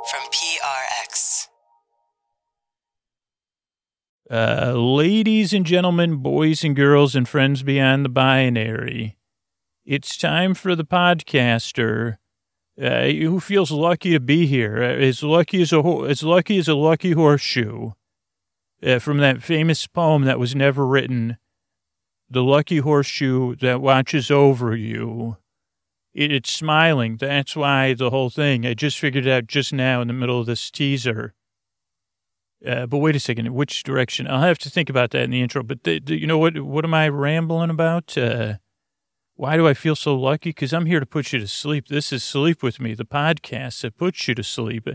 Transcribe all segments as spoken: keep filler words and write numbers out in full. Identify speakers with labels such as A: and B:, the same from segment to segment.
A: from P R X.
B: Uh, ladies and gentlemen, boys and girls, and friends beyond the binary, it's time for the podcaster uh, who feels lucky to be here, uh, as lucky as a ho- as lucky as a lucky horseshoe, uh, from that famous poem that was never written, "The lucky horseshoe that watches over you." It, it's smiling. That's why the whole thing. I just figured it out just now in the middle of this teaser. Uh, but wait a second, which direction? I'll have to think about that in the intro. But the, the, you know what? What am I rambling about? Uh, why do I feel so lucky? Because I'm here to put you to sleep. This is Sleep With Me, the podcast that puts you to sleep.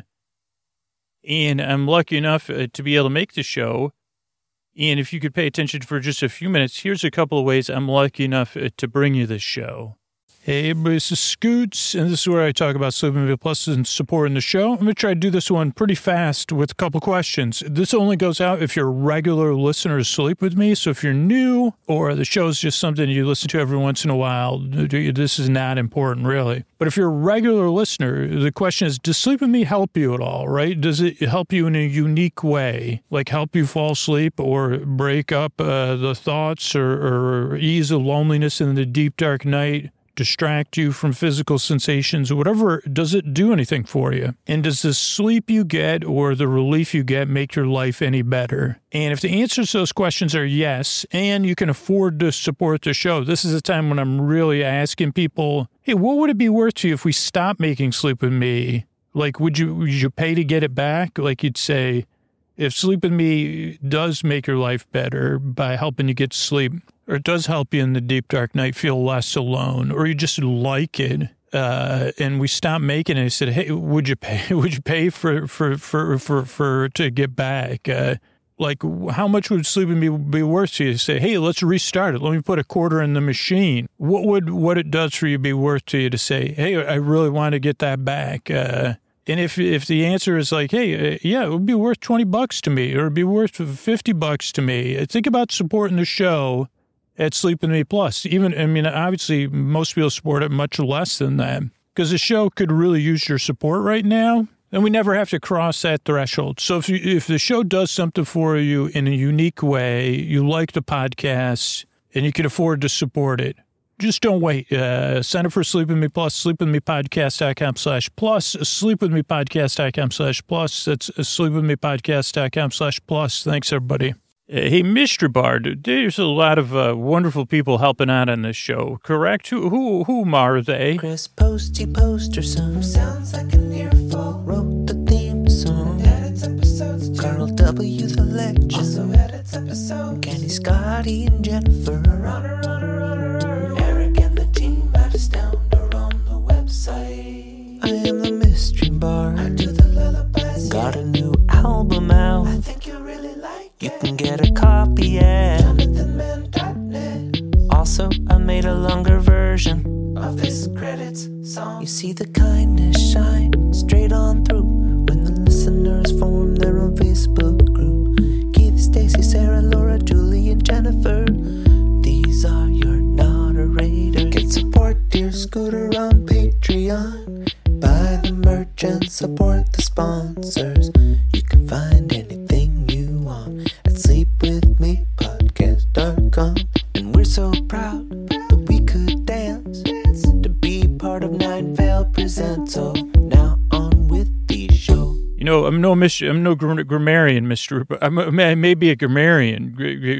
B: And I'm lucky enough uh, to be able to make the show. And if you could pay attention for just a few minutes, here's a couple of ways I'm lucky enough uh, to bring you this show. Hey, everybody, this is Scoots, and this is where I talk about Sleep With Me Plus and supporting the show. I'm going to try to do this one pretty fast with a couple questions. This only goes out if you're a regular listener to Sleep With Me, so if you're new or the show's just something you listen to every once in a while, this is not important, really. But if you're a regular listener, the question is, does Sleep With Me help you at all, right? Does it help you in a unique way, like help you fall asleep or break up uh, the thoughts or, or ease the loneliness in the deep, dark night? Distract you from physical sensations, or whatever, does it do anything for you? And does the sleep you get or the relief you get make your life any better? And if the answers to those questions are yes, and you can afford to support the show, this is a time when I'm really asking people, hey, what would it be worth to you if we stopped making Sleep With Me? Like, would you, would you pay to get it back? Like you'd say, if Sleep With Me does make your life better by helping you get to sleep, or it does help you in the deep, dark night feel less alone, or you just like it, uh, and we stopped making it, I said, hey, would you pay, would you pay for, for, for, for, for, to get back? Uh, like, how much would Sleep With Me be worth to you? Say, hey, let's restart it. Let me put a quarter in the machine. What would, what it does for you be worth to you to say, hey, I really want to get that back? Uh, And if if the answer is like, hey, uh, yeah, it would be worth twenty bucks to me, or it'd be worth fifty bucks to me, think about supporting the show at Sleep With Me Plus. Even, I mean, obviously, most people support it much less than that, because the show could really use your support right now, and we never have to cross that threshold. So if you, if the show does something for you in a unique way, you like the podcast, and you can afford to support it, just don't wait. Uh, sign up for Sleep With Me Plus, sleepwithmepodcast.com slash plus, sleepwithmepodcast.com slash plus. That's sleepwithmepodcast.com slash plus. Thanks, everybody. Uh, hey, Mister Bard, there's a lot of uh, wonderful people helping out on this show, correct? Who who whom are they?
C: Chris Posty Poster Son sounds like an earful. Wrote the theme song. Edits episodes too. Carl W. the Legend also edits episodes. Kenny, Scotty, and Jennifer. Runner, runner, runner. Eric and the team at Astound are on the website. I am the Mystery Bard. I do the lullabies. Got a new album out. I think you'll really like it. You can get a copy at jonathan mann dot net. Also, I made a longer version of this credits song. You see the kindness shine straight on through when the listeners form their own Facebook group. Keith, Stacy, Sarah, Laura, Julie, and Jennifer. These are your moderators. Get support Dear Scooter on Patreon. Buy the merch and support the sponsors. You can find anything you want at sleep with me podcast dot com. And we're so proud that we could dance to be part of Nine Vale Presents. So now on with the show.
B: You know, I'm no Mister I'm no gra- grammarian, Mister I'm a, I may be a grammarian,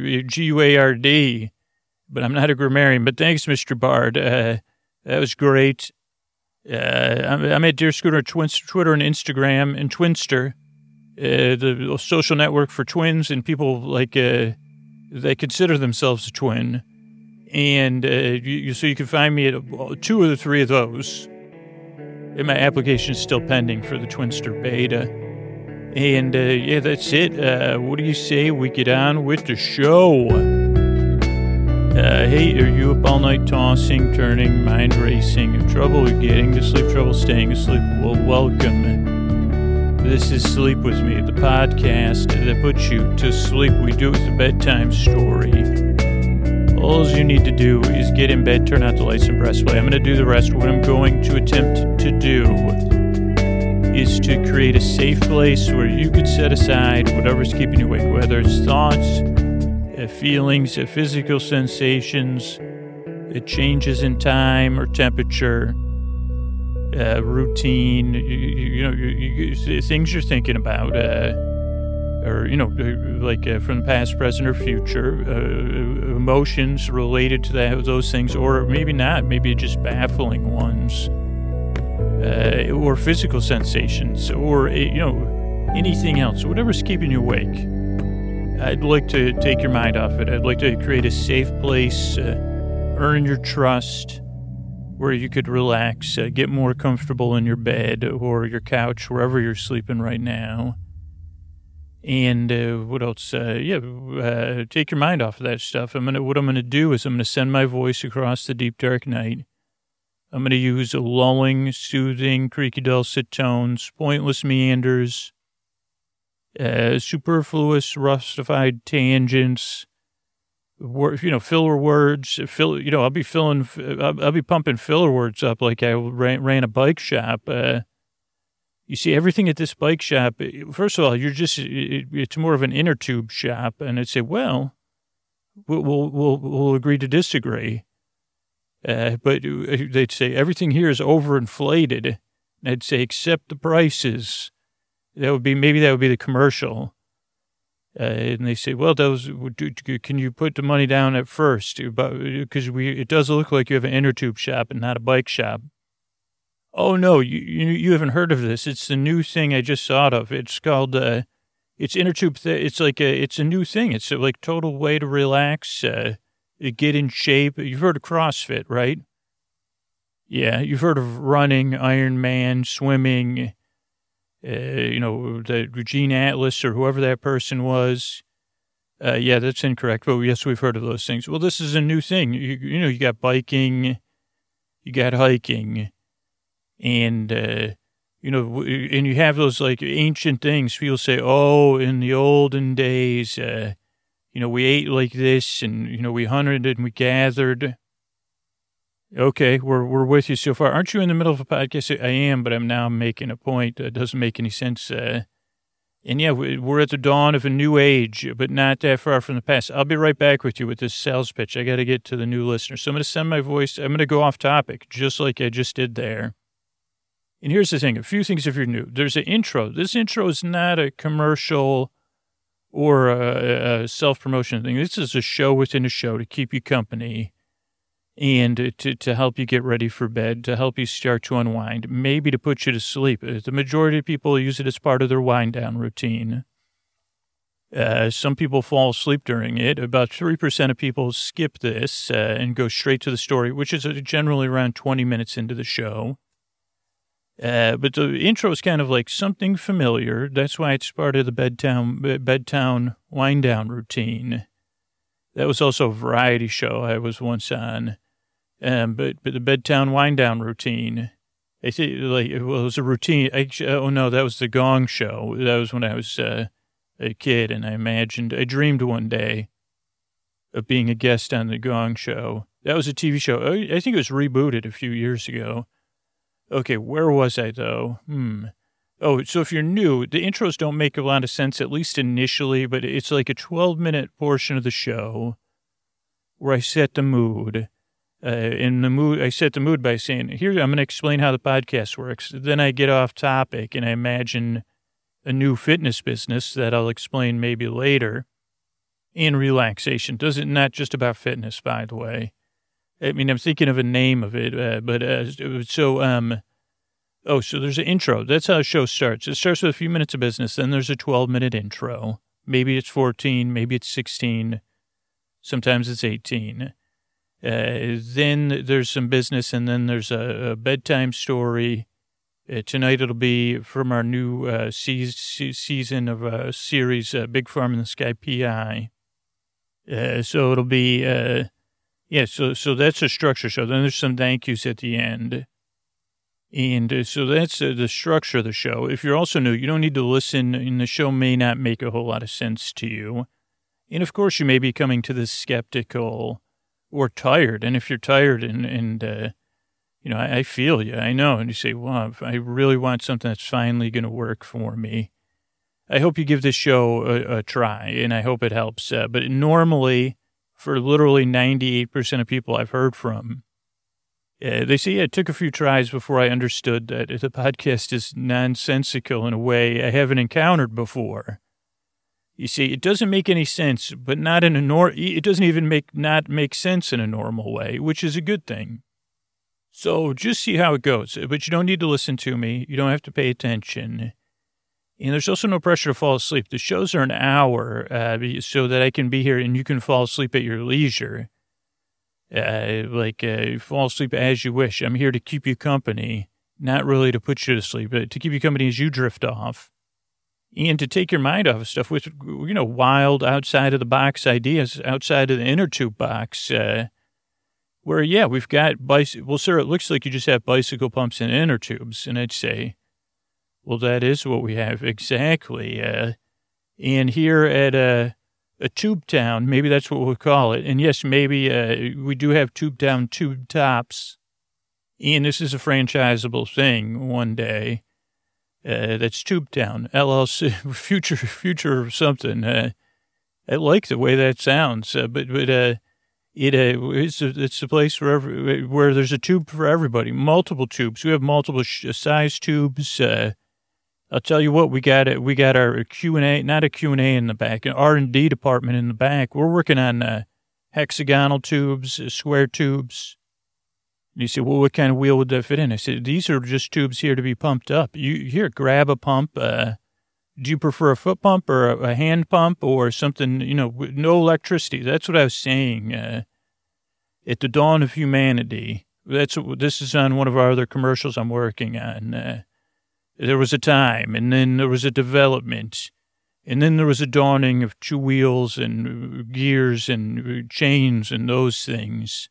B: G U A R D, but I'm not a grammarian. But thanks, Mister Bard. Uh, that was great. Uh, I'm, I'm at Dear Scooter, Twinster, Twitter and Instagram, and Twinster, uh, the social network for twins and people like uh, they consider themselves a twin. And uh, you, so you can find me at two of the three of those. And my application is still pending for the Twinster beta. And uh, yeah, that's it. Uh, what do you say we get on with the show? Uh, hey, are you up all night tossing, turning, mind racing, trouble getting to sleep, trouble staying asleep? Well, welcome. This is Sleep With Me, the podcast that puts you to sleep. We do it with a bedtime story. All you need to do is get in bed, turn out the lights, and press play. I'm going to do the rest. What I'm going to attempt to do is to create a safe place where you could set aside whatever's keeping you awake, whether it's thoughts, uh, feelings, uh, physical sensations, uh, changes in time or temperature, uh, routine, you, you know, you, you, things you're thinking about, uh, or, you know, like uh, from the past, present, or future, uh, emotions related to that, those things, or maybe not, maybe just baffling ones, uh, or physical sensations, or, you know, anything else, whatever's keeping you awake. I'd like to take your mind off it. I'd like to create a safe place, uh, earn your trust, where you could relax, uh, get more comfortable in your bed or your couch, wherever you're sleeping right now. And uh, what else? Uh, yeah, uh, take your mind off of that stuff. I'm gonna. What I'm gonna do is I'm gonna send my voice across the deep dark night. I'm gonna use lulling, soothing, creaky dulcet tones, pointless meanders, uh, superfluous, rustified tangents. You know, filler words. Fill. You know, I'll be filling. I'll, I'll be pumping filler words up like I ran, ran a bike shop. Uh, You see, everything at this bike shop, first of all, you're just, it, it's more of an inner tube shop. And I'd say, well, we'll, we'll, we'll, we'll agree to disagree. Uh, but they'd say, everything here is overinflated. And I'd say, except the prices. That would be, maybe that would be the commercial. Uh, and they say, well, those, can you put the money down at first? Because we, it does look like you have an inner tube shop and not a bike shop. Oh, no, you, you you haven't heard of this. It's the new thing I just thought of. It's called, uh, it's inner tube. Th- it's like a, it's a new thing. It's a, like total way to relax, uh, get in shape. You've heard of CrossFit, right? Yeah, you've heard of running, Ironman, swimming, uh, you know, the Gene Atlas or whoever that person was. Uh, yeah, that's incorrect. But yes, we've heard of those things. Well, this is a new thing. You, you know, you got biking, you got hiking. And, uh, you know, and you have those like ancient things. People say, oh, in the olden days, uh, you know, we ate like this and, you know, we hunted and we gathered. Okay, we're we're with you so far. Aren't you in the middle of a podcast? I am, but I'm now making a point that doesn't make any sense. Uh, and yeah, we're at the dawn of a new age, but not that far from the past. I'll be right back with you with this sales pitch. I got to get to the new listener. So I'm going to send my voice. I'm going to go off topic, just like I just did there. And here's the thing, a few things if you're new. There's an intro. This intro is not a commercial or a, a self-promotion thing. This is a show within a show to keep you company and to, to help you get ready for bed, to help you start to unwind, maybe to put you to sleep. The majority of people use it as part of their wind-down routine. Uh, some people fall asleep during it. About three percent of people skip this uh, and go straight to the story, which is generally around twenty minutes into the show. Uh, but the intro is kind of like something familiar. That's why it's part of the bedtown, bedtown wind down routine. That was also a variety show I was once on. Um, but, but the bedtown wind down routine, I think like, well, it was a routine. I, oh no, that was the Gong Show. That was when I was, uh, a kid. And I imagined, I dreamed one day of being a guest on the Gong Show. That was a T V show. I think it was rebooted a few years ago. Okay, where was I, though? Hmm. Oh, so if you're new, the intros don't make a lot of sense, at least initially, but it's like a twelve-minute portion of the show where I set the mood. Uh, in the mood, I set the mood by saying, here, I'm going to explain how the podcast works. Then I get off topic, and I imagine a new fitness business that I'll explain maybe later, and relaxation. Does it not just about fitness, by the way? I mean, I'm thinking of a name of it, uh, but uh, so, um, oh, so there's an intro. That's how the show starts. It starts with a few minutes of business. Then there's a twelve-minute intro. Maybe it's fourteen. Maybe it's sixteen. Sometimes it's eighteen. Uh, then there's some business, and then there's a, a bedtime story. Uh, tonight it'll be from our new uh, se- se- season of a uh, series, uh, Big Farm in the Sky P I. Uh, so it'll be... Uh, Yeah, so so that's a structure show. Then there's some thank yous at the end. And uh, so that's uh, the structure of the show. If you're also new, you don't need to listen, and the show may not make a whole lot of sense to you. And, of course, you may be coming to this skeptical or tired. And if you're tired and, and uh, You know, I, I feel you. I know. And you say, well, if I really want something that's finally going to work for me, I hope you give this show a, a try, and I hope it helps. Uh, but normally, for literally ninety-eight percent of people I've heard from, uh, they say, yeah, it took a few tries before I understood that the podcast is nonsensical in a way I haven't encountered before. You see, it doesn't make any sense, but not in a nor. It doesn't even make not make sense in a normal way, which is a good thing. So just see how it goes. But you don't need to listen to me. You don't have to pay attention. And there's also no pressure to fall asleep. The shows are an hour uh, so that I can be here and you can fall asleep at your leisure. Uh, like uh, fall asleep as you wish. I'm here to keep you company, not really to put you to sleep, but to keep you company as you drift off. And to take your mind off of stuff with, you know, wild outside of the box ideas, outside of the inner tube box, uh, where, yeah, we've got bicycle. Well, sir, it looks like you just have bicycle pumps and inner tubes. And I'd say, well, that is what we have. Exactly. Uh, and here at a, a tube town, maybe that's what we'll call it. And yes, maybe uh, we do have tube town tube tops. And this is a franchisable thing one day. Uh, that's Tube Town, L L C, future, future something. Uh, I like the way that sounds, uh, but, but, uh, it, uh, it's a, it's a place where, every, where there's a tube for everybody, multiple tubes. We have multiple sh- size tubes. Uh, I'll tell you what, we got it. We got our Q and A, not a Q and A in the back, an R and D department in the back. We're working on, uh, hexagonal tubes, uh, square tubes. You say, well, what kind of wheel would that fit in? I said, these are just tubes here to be pumped up. You here, grab a pump. Uh, do you prefer a foot pump or a, a hand pump or something, you know, with no electricity? That's what I was saying. Uh, at the dawn of humanity, that's what, this is on one of our other commercials I'm working on. Uh, there was a time, and then there was a development, and then there was a dawning of two wheels and gears and chains and those things.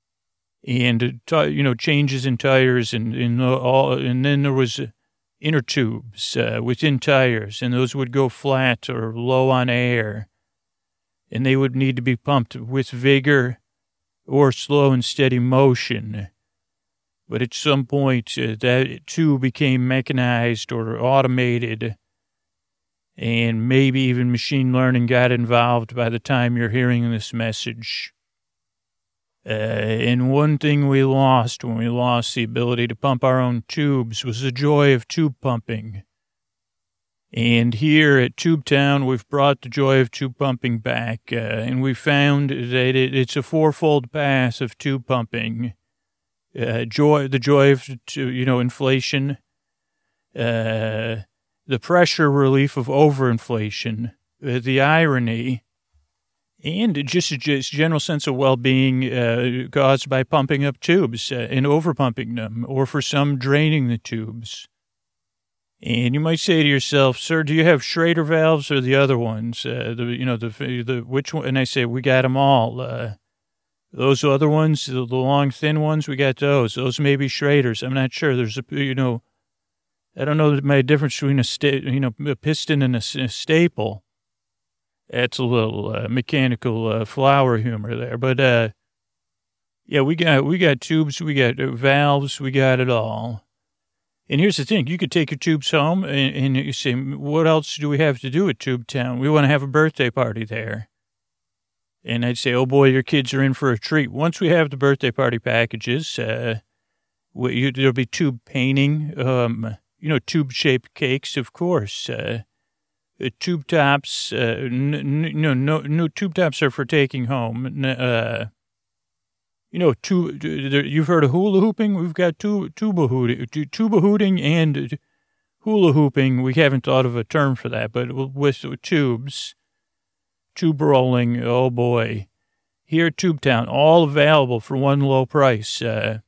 B: And, you know, changes in tires and, and all, and then there was inner tubes uh, within tires, and those would go flat or low on air, and they would need to be pumped with vigor or slow and steady motion. But at some point, uh, that too became mechanized or automated, and maybe even machine learning got involved by the time you're hearing this message. Uh, and one thing we lost when we lost the ability to pump our own tubes was the joy of tube pumping. And here at Tube Town, we've brought the joy of tube pumping back, uh, and we found that it, it's a fourfold path of tube pumping. Uh, joy, the joy of, you know, inflation, uh, the pressure relief of overinflation, uh, the irony, and just a just general sense of well-being uh, caused by pumping up tubes uh, and overpumping them, or for some, draining the tubes. And you might say to yourself, sir, do you have Schrader valves or the other ones? Uh, the you know, the the which one? And I say, we got them all. Uh, those other ones, the, the long, thin ones, we got those. Those may be Schraders. I'm not sure. There's a, you know, I don't know my difference between a, sta- you know, a piston and a, a staple. That's a little uh, mechanical uh, flower humor there, but uh, yeah, we got we got tubes, we got valves, we got it all. And here's the thing: you could take your tubes home, and, and you say, "What else do we have to do at Tube Town? We want to have a birthday party there." And I'd say, "Oh boy, your kids are in for a treat." Once we have the birthday party packages, uh, we, you, there'll be tube painting, um, you know, tube-shaped cakes, of course. Uh, Uh, tube tops, uh, n- n- no, no, no, tube tops are for taking home. Uh, you know, tube, you've heard of hula hooping? We've got tu- tuba hooting, tuba hooting and hula hooping. We haven't thought of a term for that, but with tubes, tube rolling, oh boy. Here at Tube Town, all available for one low price. Uh,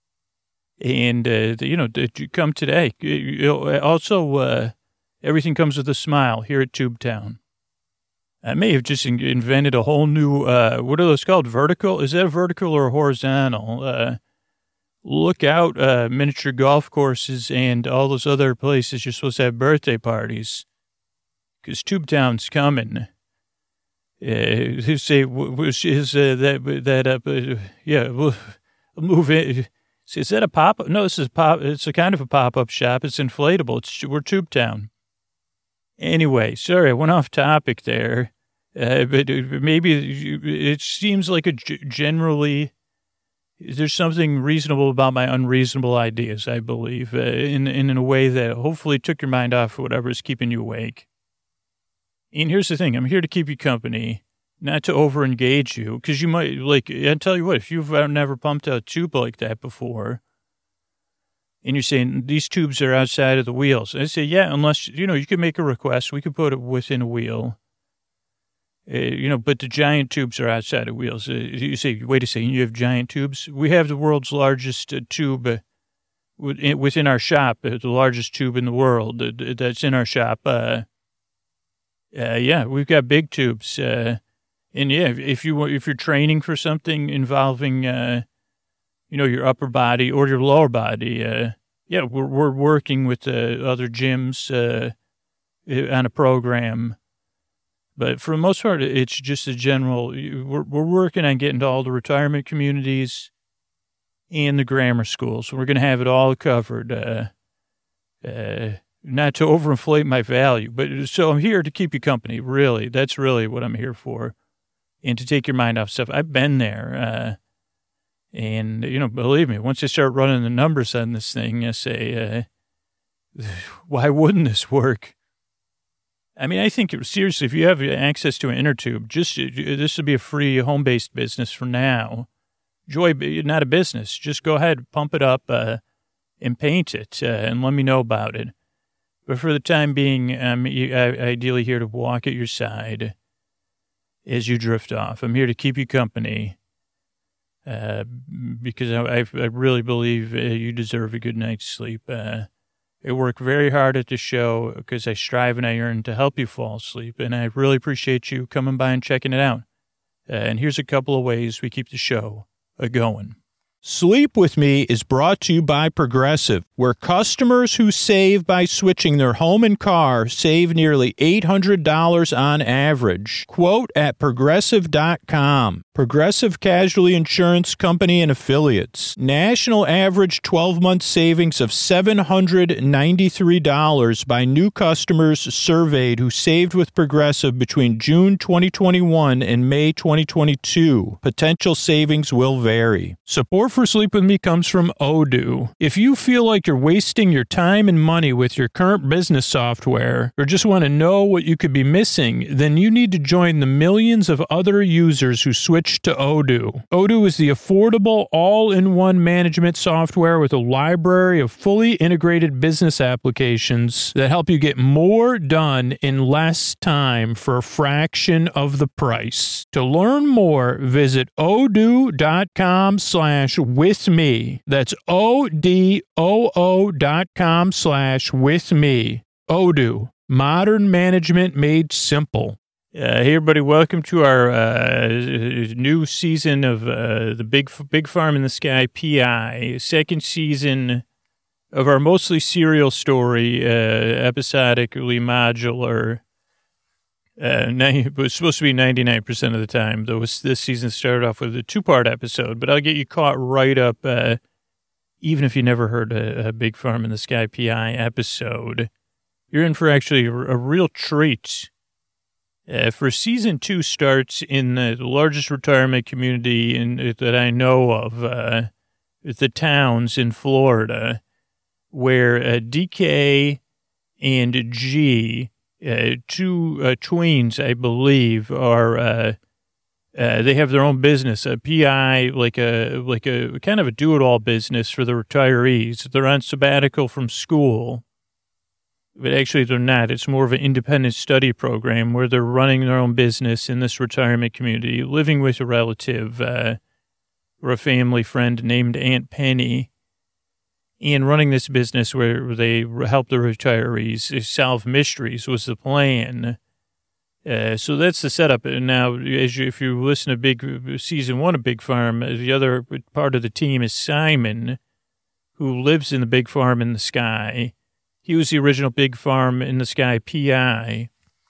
B: and, uh, you know, you come today. Also, uh, everything comes with a smile here at Tube Town. I may have just in- invented a whole new, uh, what are those called? Vertical? Is that a vertical or a horizontal? Uh, look out, uh, miniature golf courses and all those other places you're supposed to have birthday parties. Because Tube Town's coming. Uh, say, is uh, that, that, uh, yeah, we'll move in. So is that a pop-up? No, this is pop. It's a kind of a pop-up shop. It's inflatable. It's we're Tube Town. Anyway, sorry, I went off topic there. Uh, but maybe it seems like a g- generally there's something reasonable about my unreasonable ideas, I believe, uh, in, in a way that hopefully took your mind off whatever is keeping you awake. And here's the thing. I'm here to keep you company, not to over-engage you, because you might, like, I tell you what, if you've never pumped a tube like that before, and you're saying these tubes are outside of the wheels, I say, yeah, unless, you know, you can make a request. We could put it within a wheel. Uh, you know, but the giant tubes are outside of wheels. Uh, you say, wait a second, you have giant tubes? We have the world's largest uh, tube uh, within our shop, uh, the largest tube in the world uh, that's in our shop. Uh, uh, yeah, we've got big tubes. Uh, and yeah, if, you, if you're training for something involving, uh, you know, your upper body or your lower body, uh, yeah, we're, we're working with uh, other gyms uh, on a program. But for the most part, it's just a general, we're, we're working on getting to all the retirement communities and the grammar schools. So we're going to have it all covered, uh, uh, not to overinflate my value. But so I'm here to keep you company, really. That's really what I'm here for. And to take your mind off stuff. I've been there. Uh, and, you know, believe me, once I start running the numbers on this thing, I say, uh, why wouldn't this work? I mean, I think, seriously, if you have access to an inner tube, just, this would be a free home-based business for now. Joy, not a business. Just go ahead, pump it up, uh, and paint it, uh, and let me know about it. But for the time being, I'm ideally here to walk at your side as you drift off. I'm here to keep you company, uh, because I, I really believe uh, you deserve a good night's sleep. Uh, I work very hard at the show because I strive and I earn to help you fall asleep. And I really appreciate you coming by and checking it out. Uh, and here's a couple of ways we keep the show uh, going. Sleep With Me is brought to you by Progressive, where customers who save by switching their home and car save nearly eight hundred dollars on average. Quote at progressive dot com. Progressive Casualty Insurance Company and Affiliates. National average twelve-month savings of seven hundred ninety-three dollars by new customers surveyed who saved with Progressive between June twenty twenty-one and May twenty twenty-two. Potential savings will vary. Support for Sleep With Me comes from Odoo. If you feel like you're wasting your time and money with your current business software, or just want to know what you could be missing, then you need to join the millions of other users who switched to Odoo. Odoo is the affordable, all-in-one management software with a library of fully integrated business applications that help you get more done in less time for a fraction of the price. To learn more, visit odoo.com slash with me. That's O-D-O-O dot com slash with me. Odoo, modern management made simple. Uh, hey, everybody, welcome to our uh, new season of uh, the Big Big Farm in the Sky P I, second season of our mostly serial story, uh, episodically modular. Uh, it was supposed to be ninety-nine percent of the time, though this season started off with a two-part episode, but I'll get you caught right up, uh, even if you never heard a, a Big Farm in the Sky P I episode. You're in for actually a, a real treat. Uh, for season two starts in the largest retirement community in, that I know of, uh, the towns in Florida, where uh, D K and G, uh, two uh, tweens, I believe, are uh, uh, they have their own business, a P I, like a like a kind of a do-it-all business for the retirees. They're on sabbatical from school. But actually, they're not. It's more of an independent study program where they're running their own business in this retirement community, living with a relative uh, or a family friend named Aunt Penny, and running this business where they help the retirees solve mysteries was the plan. Uh, so that's the setup. And now, as you, if you listen to Big Season one of Big Farm, the other part of the team is Simon, who lives in the Big Farm in the Sky. He was the original Big Farm in the Sky P I.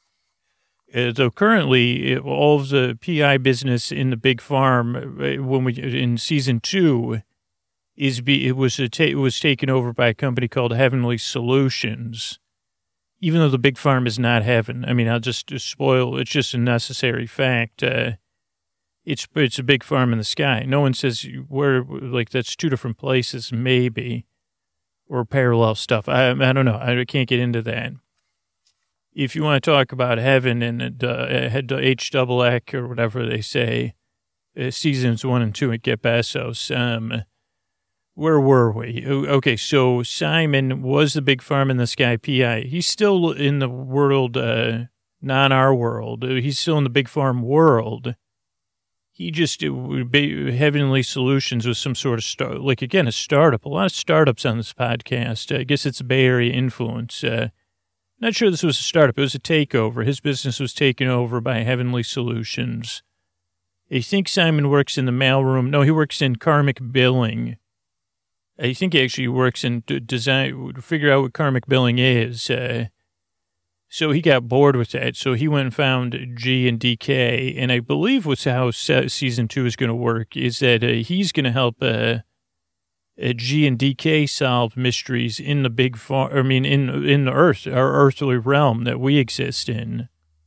B: Uh, so currently, all of the P I business in the Big Farm, when we in season two, is be it was a ta- it was taken over by a company called Heavenly Solutions. Even though the big farm is not heaven, I mean, I'll just, just spoil. It's just a necessary fact. Uh, it's it's a big farm in the sky. No one says where like that's two different places, maybe, or parallel stuff. I I don't know. I can't get into that. If you want to talk about heaven and uh, H double X or whatever they say, uh, seasons one and two at Get Bezos. Um, where were we? Okay, so Simon was the big farm in the sky P I. He's still in the world, uh, not our world. He's still in the big farm world. He just, it would be Heavenly Solutions was some sort of start, like again, a startup. A lot of startups on this podcast. I guess it's a Bay Area influence. Uh, Not sure this was a startup. It was a takeover. His business was taken over by Heavenly Solutions. I think Simon works in the mailroom. No, he works in karmic billing. I think he actually works in d- design, figure out what karmic billing is. Uh, so he got bored with that. So he went and found G and D K. And I believe what's how se- season two is going to work is that uh, he's going to help uh, uh, G and D K solve mysteries in the big farm. I mean, in in the earth, our earthly realm that we exist in.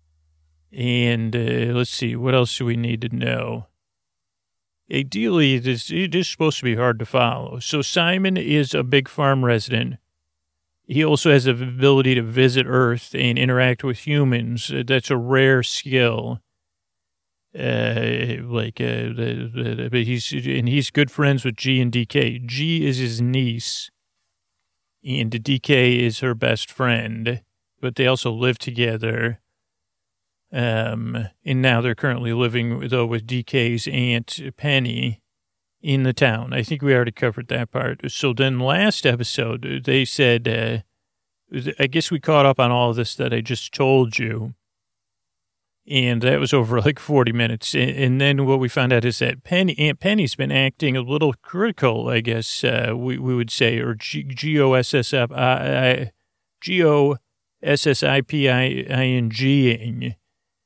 B: And uh, let's see, what else do we need to know? Ideally, it is, it is supposed to be hard to follow. So Simon is a big farm resident. He also has the ability to visit Earth and interact with humans. That's a rare skill. Uh, like, uh, the, the, but he's and he's good friends with G and D K. G is his niece, and D K is her best friend. But they also live together. Um, and now they're currently living, though, with D K's aunt, Penny, in the town. I think we already covered that part. So then last episode, they said, uh, I guess we caught up on all of this that I just told you. And that was over like forty minutes. And then what we found out is that Penny, Aunt Penny's been acting a little critical, I guess uh, we, we would say, or G O S S I G O S S I P I N G-ing.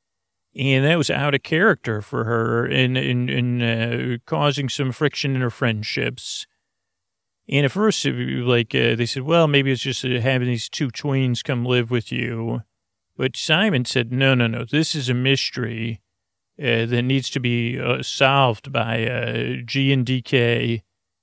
B: And that was out of character for her and, and, and uh, causing some friction in her friendships. And at first, like, uh, they said, well, maybe it's just uh, having these two tweens come live with you. But Simon said, no, no, no, this is a mystery uh, that needs to be uh, solved by uh, G and D K.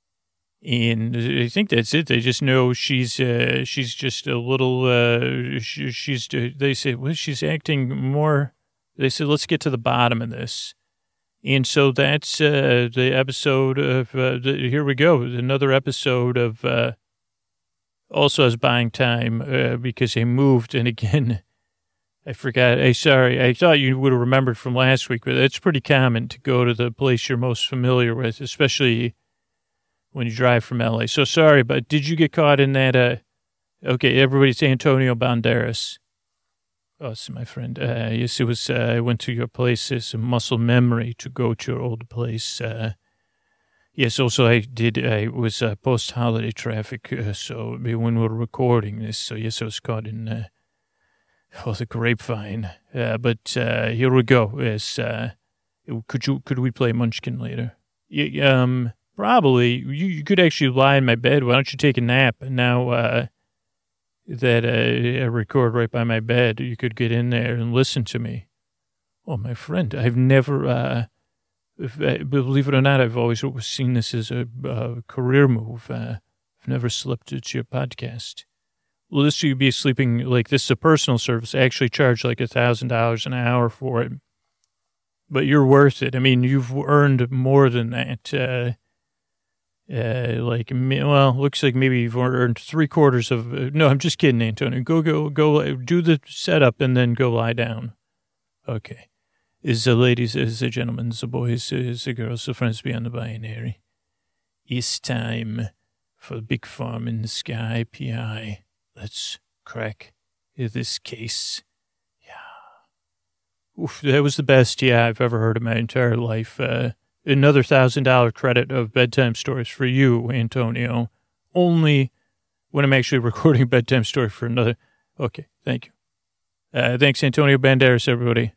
B: And I think that's it. They just know she's uh, she's just a little, uh, she, she's, they say, well, she's acting more. They said, let's get to the bottom of this. And so that's uh, the episode of, uh, the, here we go, another episode of, uh, also as buying time uh, because they moved. And again, I forgot, I sorry, I thought you would have remembered from last week, but it's pretty common to go to the place you're most familiar with, especially when you drive from L A. So sorry, but did you get caught in that? Uh, okay, everybody's Antonio Banderas. Oh, so my friend. Uh, yes, it was, uh, I went to your place. It's a muscle memory to go to your old place. Uh, yes, also I did, I was uh, post-holiday traffic, uh, so when we were recording this, so yes, I was caught in, uh, oh, the grapevine. Uh, but uh, here we go. Yes, uh, could you, could we play Munchkin later? Yeah, um, probably. You, you could actually lie in my bed. Why don't you take a nap? And now, uh, that uh, I record right by my bed, you could get in there and listen to me. Oh, my friend, I've never, uh, if, uh, believe it or not, I've always seen this as a uh, career move. Uh, I've never slipped into your podcast. Well, this would be sleeping, like, this is a personal service. I actually charge like a thousand dollars an hour for it. But you're worth it. I mean, you've earned more than that. Uh, Uh, like, well, looks like maybe you've earned three quarters of, uh, no, I'm just kidding, Antonio. Go, go, go, do the setup and then go lie down. Okay. Is the ladies, is the gentlemen, is the boys, is the girls, the friends beyond the binary. It's time for Big Farm in the Sky, P I. Let's crack this case. Yeah. Oof, that was the best, yeah, I've ever heard in my entire life. Uh, Another thousand dollar credit of bedtime stories for you, Antonio. Only when I'm actually recording a bedtime story for another. Okay, thank you. Uh, thanks, Antonio Banderas, everybody.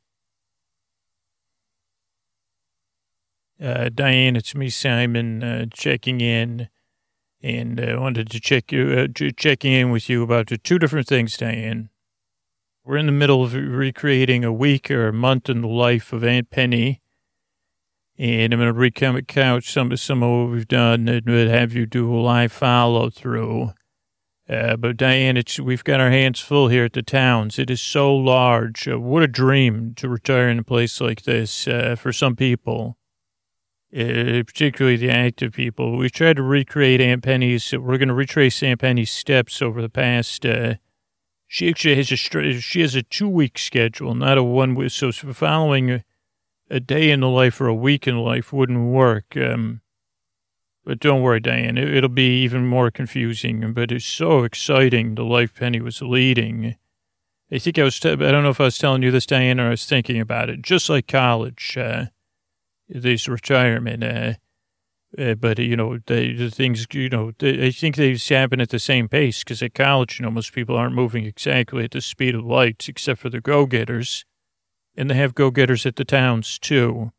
B: Uh, Diane, it's me, Simon, uh, checking in. And I uh, wanted to check you, uh, checking in with you about two different things, Diane. We're in the middle of recreating a week or a month in the life of Aunt Penny. And I'm going to recount some, some of what we've done and have you do a live follow-through. Uh, but, Diane, it's, we've got our hands full here at the Towns. It is so large. Uh, what a dream to retire in a place like this uh, for some people. Uh, particularly the active people. We tried to recreate Aunt Penny's, we're going to retrace Aunt Penny's steps over the past, uh, she actually has a, she has a two-week schedule, not a one-week, so following a, a day in the life or a week in life wouldn't work. Um, but don't worry, Diane, it, it'll be even more confusing, but it's so exciting, the life Penny was leading. I think I was, t- I don't know if I was telling you this, Diane, or I was thinking about it, just like college, uh, this retirement, uh, uh, but, you know, the, the things, you know, the, I think they happen at the same pace because at college, you know, most people aren't moving exactly at the speed of light except for the go-getters, and they have go-getters at the Towns, too.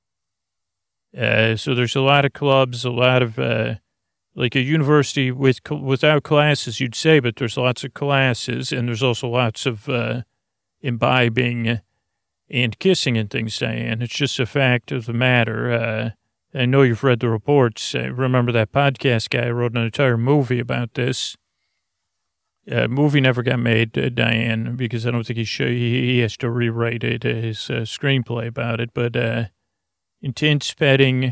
B: Uh, so there's a lot of clubs, a lot of, uh, like a university with without classes, you'd say, but there's lots of classes, and there's also lots of uh, imbibing and kissing and things, Diane. It's just a fact of the matter. Uh, I know you've read the reports. I remember that podcast guy wrote an entire movie about this. Uh, movie never got made, uh, Diane, because I don't think he should, he, he has to rewrite it, his uh, screenplay about it. But uh, intense petting,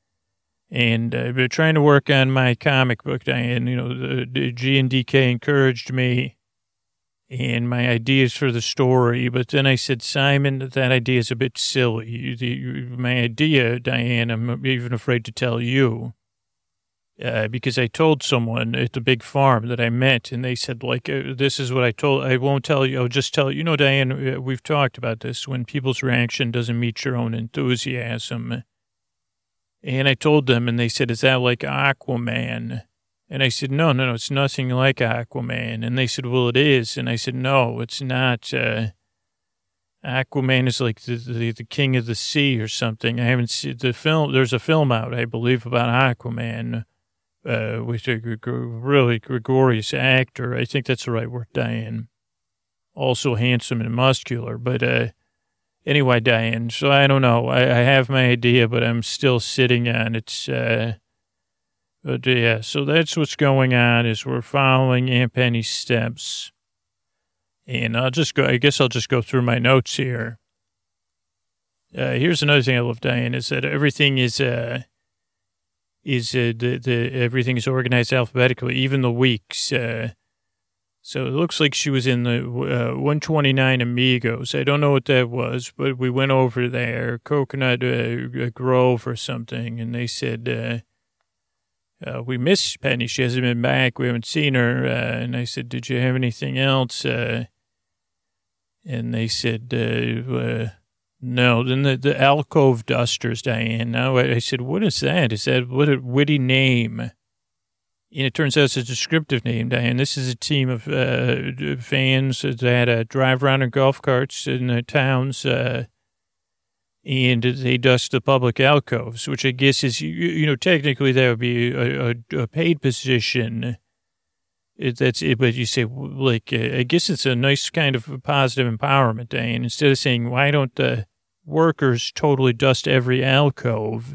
B: and uh, we're trying to work on my comic book, Diane. You know, the, the G and D K encouraged me and my ideas for the story, but then I said, Simon, that idea is a bit silly. The, my idea, Diane, I'm even afraid to tell you, uh, because I told someone at the big farm that I met, and they said, like, uh, this is what I told, I won't tell you, I'll just tell you. You know, Diane, we've talked about this, when people's reaction doesn't meet your own enthusiasm. And I told them, and they said, is that like Aquaman? And I said, no, no, no, it's nothing like Aquaman. And they said, well, it is. And I said, no, it's not. Uh, Aquaman is like the, the the king of the sea or something. I haven't seen the film. There's a film out, I believe, about Aquaman uh, with a really gregarious actor. I think that's the right word, Diane. Also handsome and muscular. But uh, anyway, Diane, so I don't know. I, I have my idea, but I'm still sitting on it. Uh, But, yeah, so that's what's going on is we're following Aunt Penny's steps. And I'll just go, I guess I'll just go through my notes here. Uh, here's another thing I love, Diane, is that everything is, uh, is, uh, the, the, everything is organized alphabetically, even the weeks. Uh, so it looks like she was in the, uh, one twenty-nine Amigos. I don't know what that was, but we went over there, Coconut uh, Grove or something, and they said, uh, Uh, we miss Penny. She hasn't been back. We haven't seen her. Uh, and I said, did you have anything else? Uh, and they said, uh, uh, no. Then the, the alcove dusters, Diane. Now I, I said, what is that? Is that what a witty name? And it turns out it's a descriptive name, Diane. This is a team of uh, fans that uh, drive around in golf carts in the Towns, uh, and they dust the public alcoves, which I guess is, you, you know, technically that would be a, a, a paid position. It, that's it, but you say, like, uh, I guess it's a nice kind of positive empowerment, Diane. Instead of saying, why don't the workers totally dust every alcove?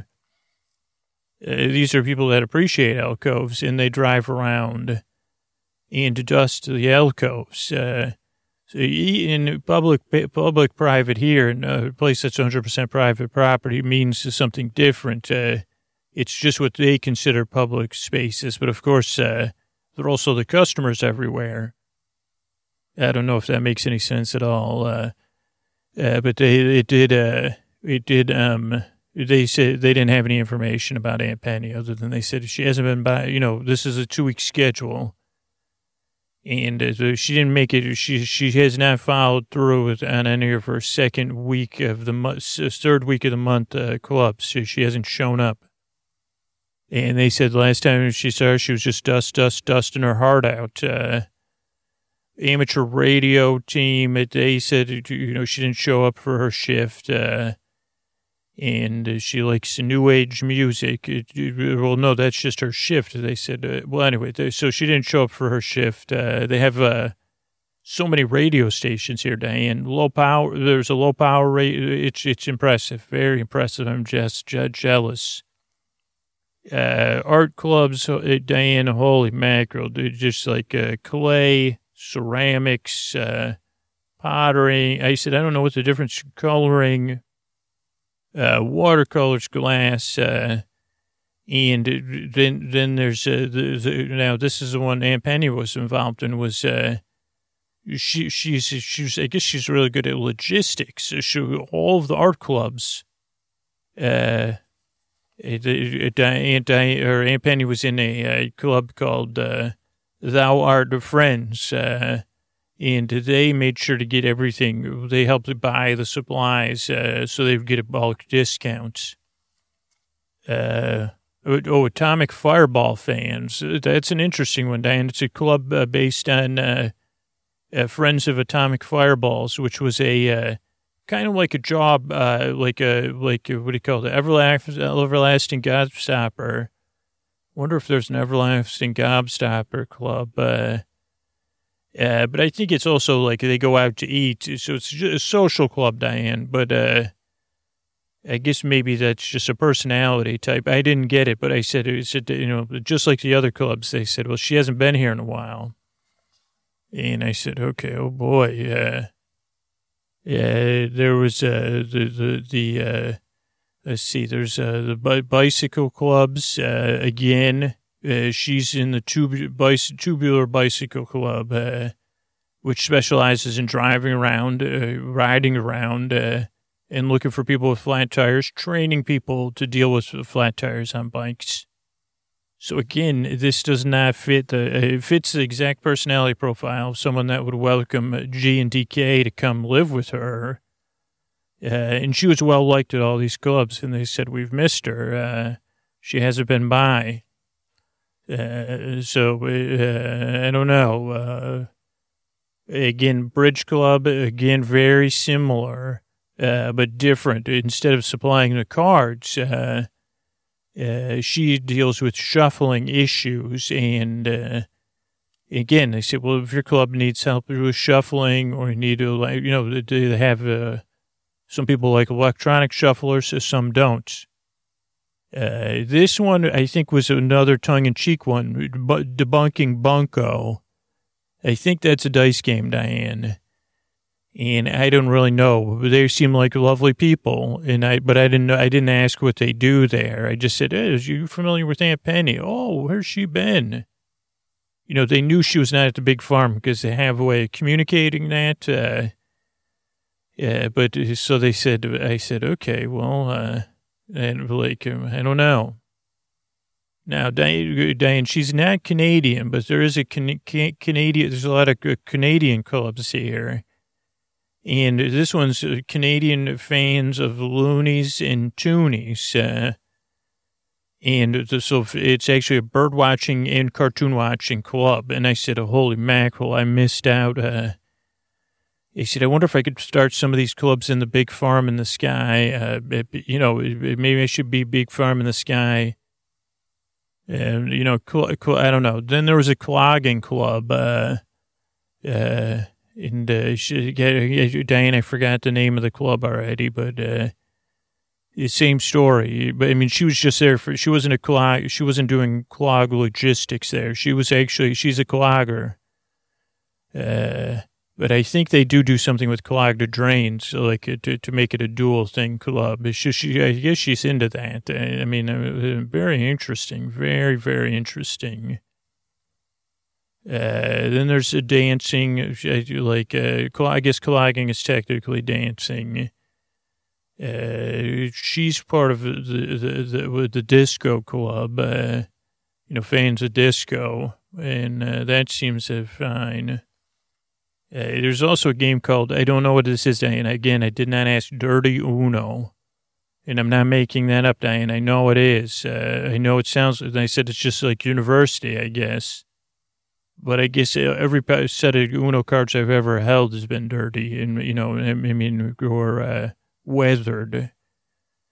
B: Uh, these are people that appreciate alcoves, and they drive around and dust the alcoves. Uh, So in public, public, private here, in a place that's one hundred percent private property means something different. Uh, it's just what they consider public spaces. But, of course, uh, they're also the customers everywhere. I don't know if that makes any sense at all. Uh, uh, but they, it did, uh, it did, um, they said they didn't have any information about Aunt Penny other than they said she hasn't been by, you know, this is a two-week schedule. And uh, she didn't make it. She she has not followed through with, on any of her second week of the month, third week of the month uh, clubs. She, she hasn't shown up. And they said last time she saw her, she was just dust, dust, dusting her heart out. Uh, amateur radio team, they said, you know, she didn't show up for her shift. Uh, and uh, she likes new age music. It, it, well, no, that's just her shift. They said, uh, well, anyway, they, so she didn't show up for her shift. Uh, they have uh, so many radio stations here, Diane. Low power. There's a low power rate. It's it's impressive, very impressive. I'm just, just jealous. Uh, art clubs, uh, Diane. Holy mackerel, dude! Just like uh, clay, ceramics, uh, pottery. I said, I don't know what the difference coloring. Uh, watercolors, glass, uh, and then then there's uh, the, the now this is the one Aunt Penny was involved in was uh, she she's she's I guess she's really good at logistics. She, all of the art clubs, uh, Aunt Aunt or Aunt Penny was in a, a club called uh, Thou Art Friends. Uh, And they made sure to get everything. They helped to buy the supplies uh, so they would get a bulk discounts. Uh, oh, Atomic Fireball fans. That's an interesting one, Diane. It's a club uh, based on uh, uh, Friends of Atomic Fireballs, which was a uh, kind of like a job, uh, like a, like a, what do you call it, everlasting, everlasting gobstopper. Wonder if there's an everlasting gobstopper club. Uh, Uh, but I think it's also like they go out to eat. So it's just a social club, Diane. But uh, I guess maybe that's just a personality type. I didn't get it, but I said, it said, you know, just like the other clubs, they said, well, she hasn't been here in a while. And I said, okay, oh boy. Uh, yeah, there was uh, the, the, the uh, let's see, there's uh, the bi- bicycle clubs uh, again. Uh, she's in the tub- bicy- tubular bicycle club, uh, which specializes in driving around, uh, riding around, uh, and looking for people with flat tires, training people to deal with flat tires on bikes. So again, this does not fit the, uh, it fits the exact personality profile of someone that would welcome G and D K to come live with her. Uh, and she was well liked at all these clubs, and they said, we've missed her. Uh, she hasn't been by. Uh, so, uh, I don't know. Uh, again, Bridge Club, again, very similar, uh, but different. Instead of supplying the cards, uh, uh, she deals with shuffling issues. And, uh, again, they said, well, if your club needs help with shuffling or you need to, like, you know, they have, uh, some people like electronic shufflers, so some don't. Uh, this one, I think, was another tongue-in-cheek one, but debunking Bunko. I think that's a dice game, Diane. And I don't really know. They seem like lovely people, and I, but I didn't know, I didn't ask what they do there. I just said, hey, are you familiar with Aunt Penny? Oh, where's she been? You know, they knew she was not at the big farm because they have a way of communicating that. Uh, yeah, but so they said, I said, okay, well, uh, and like, I don't know. Now, Diane, Diane, she's not Canadian, but there is a can, can, Canadian, there's a lot of Canadian clubs here. And this one's Canadian fans of Loonies and Toonies. Uh, and so it's actually a bird watching and cartoon watching club. And I said, oh, holy mackerel, I missed out. Uh, He said, I wonder if I could start some of these clubs in the Big Farm in the Sky. Uh, you know, maybe I should be Big Farm in the Sky. And, you know, I don't know. Then there was a clogging club. Uh, uh, and uh, she, Diane, I forgot the name of the club already, but uh, the same story. But I mean, she was just there for, she wasn't a clog, she wasn't doing clog logistics there. She was actually, she's a clogger. Uh, But I think they do do something with clogged drains, so like to to make it a dual thing club. It's just, she, I guess she's into that. I mean, uh, very interesting, very, very interesting. Uh, then there's a dancing, like, uh, I guess clogging is technically dancing. Uh, she's part of the, the, the, the disco club, uh, you know, fans of disco, and uh, that seems fine. Uh, there's also a game called, I don't know what this is, Diane. Again, I did not ask, Dirty Uno. And I'm not making that up, Diane. I know it is. Uh, I know it sounds, and I said it's just like university, I guess. But I guess every set of Uno cards I've ever held has been dirty and, you know, I mean, or uh, weathered.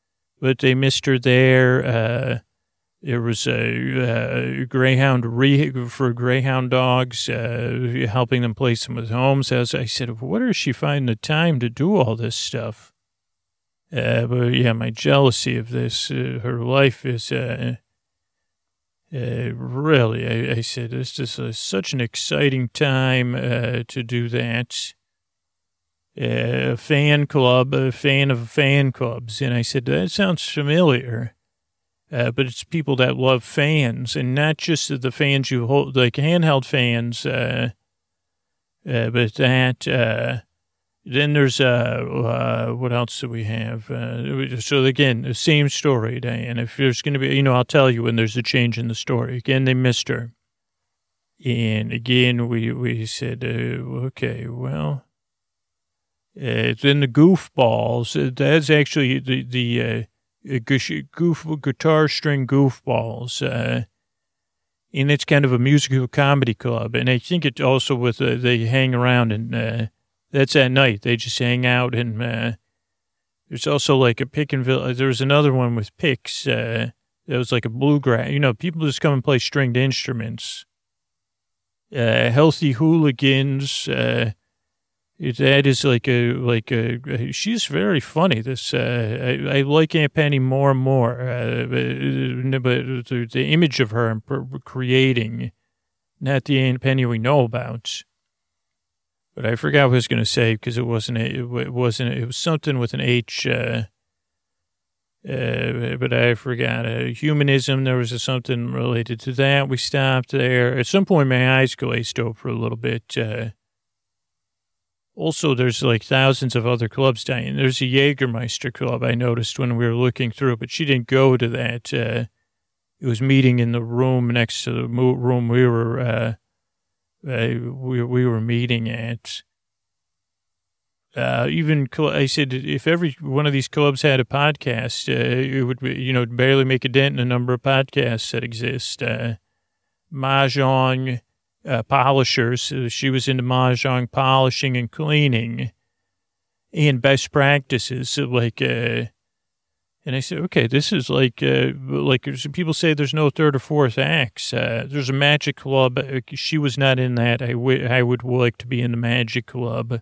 B: but they missed her there. Uh, there was a, uh greyhound re- for greyhound dogs, uh, helping them place them with homes. As I said, where does she find the time to do all this stuff? Uh, but yeah, my jealousy of this, uh, her life is, uh, uh, really, I, I said, this is uh, such an exciting time, uh, to do that. A uh, fan club, a fan of fan clubs. And I said, that sounds familiar. Uh, but it's people that love fans, and not just the fans you hold, like handheld fans, uh, uh, but that, uh, then there's, uh, uh, what else do we have? Uh, so again, the same story, Diane. If there's going to be, you know, I'll tell you when there's a change in the story. Again, they missed her. And again, we, we said, uh, okay, well, uh, then the goofballs, uh, that's actually the, the, uh, goof, guitar string goofballs, uh, and it's kind of a musical comedy club. And I think it's also with, uh, they hang around and, uh, that's at night. They just hang out and, uh, there's also like a pick and Pick'n'ville. There was another one with picks, uh, that was like a bluegrass, you know, people just come and play stringed instruments. Uh, Healthy Hooligans, uh, It, that is like a, like a, she's very funny. This, uh, I, I like Aunt Penny more and more, uh, but, but the, the image of her I'm creating, not the Aunt Penny we know about. But I forgot what I was going to say because it wasn't, it wasn't, it was something with an H, uh, uh, but I forgot. Uh, humanism, there was a, something related to that. We stopped there. At some point, my eyes glazed over a little bit, uh, Also, there's like thousands of other clubs, Diane. There's a Jägermeister club I noticed when we were looking through, but she didn't go to that. Uh, it was meeting in the room next to the room we were uh, uh, we we were meeting at. Uh, even I said if every one of these clubs had a podcast, uh, it would be, you know, barely make a dent in the number of podcasts that exist. Uh, Mahjong. Uh, polishers. Uh, she was into mahjong polishing and cleaning and best practices. So like, uh, and I said, okay, this is like, uh, like people say there's no third or fourth acts. Uh, there's a magic club. She was not in that. I, w- I would like to be in the magic club.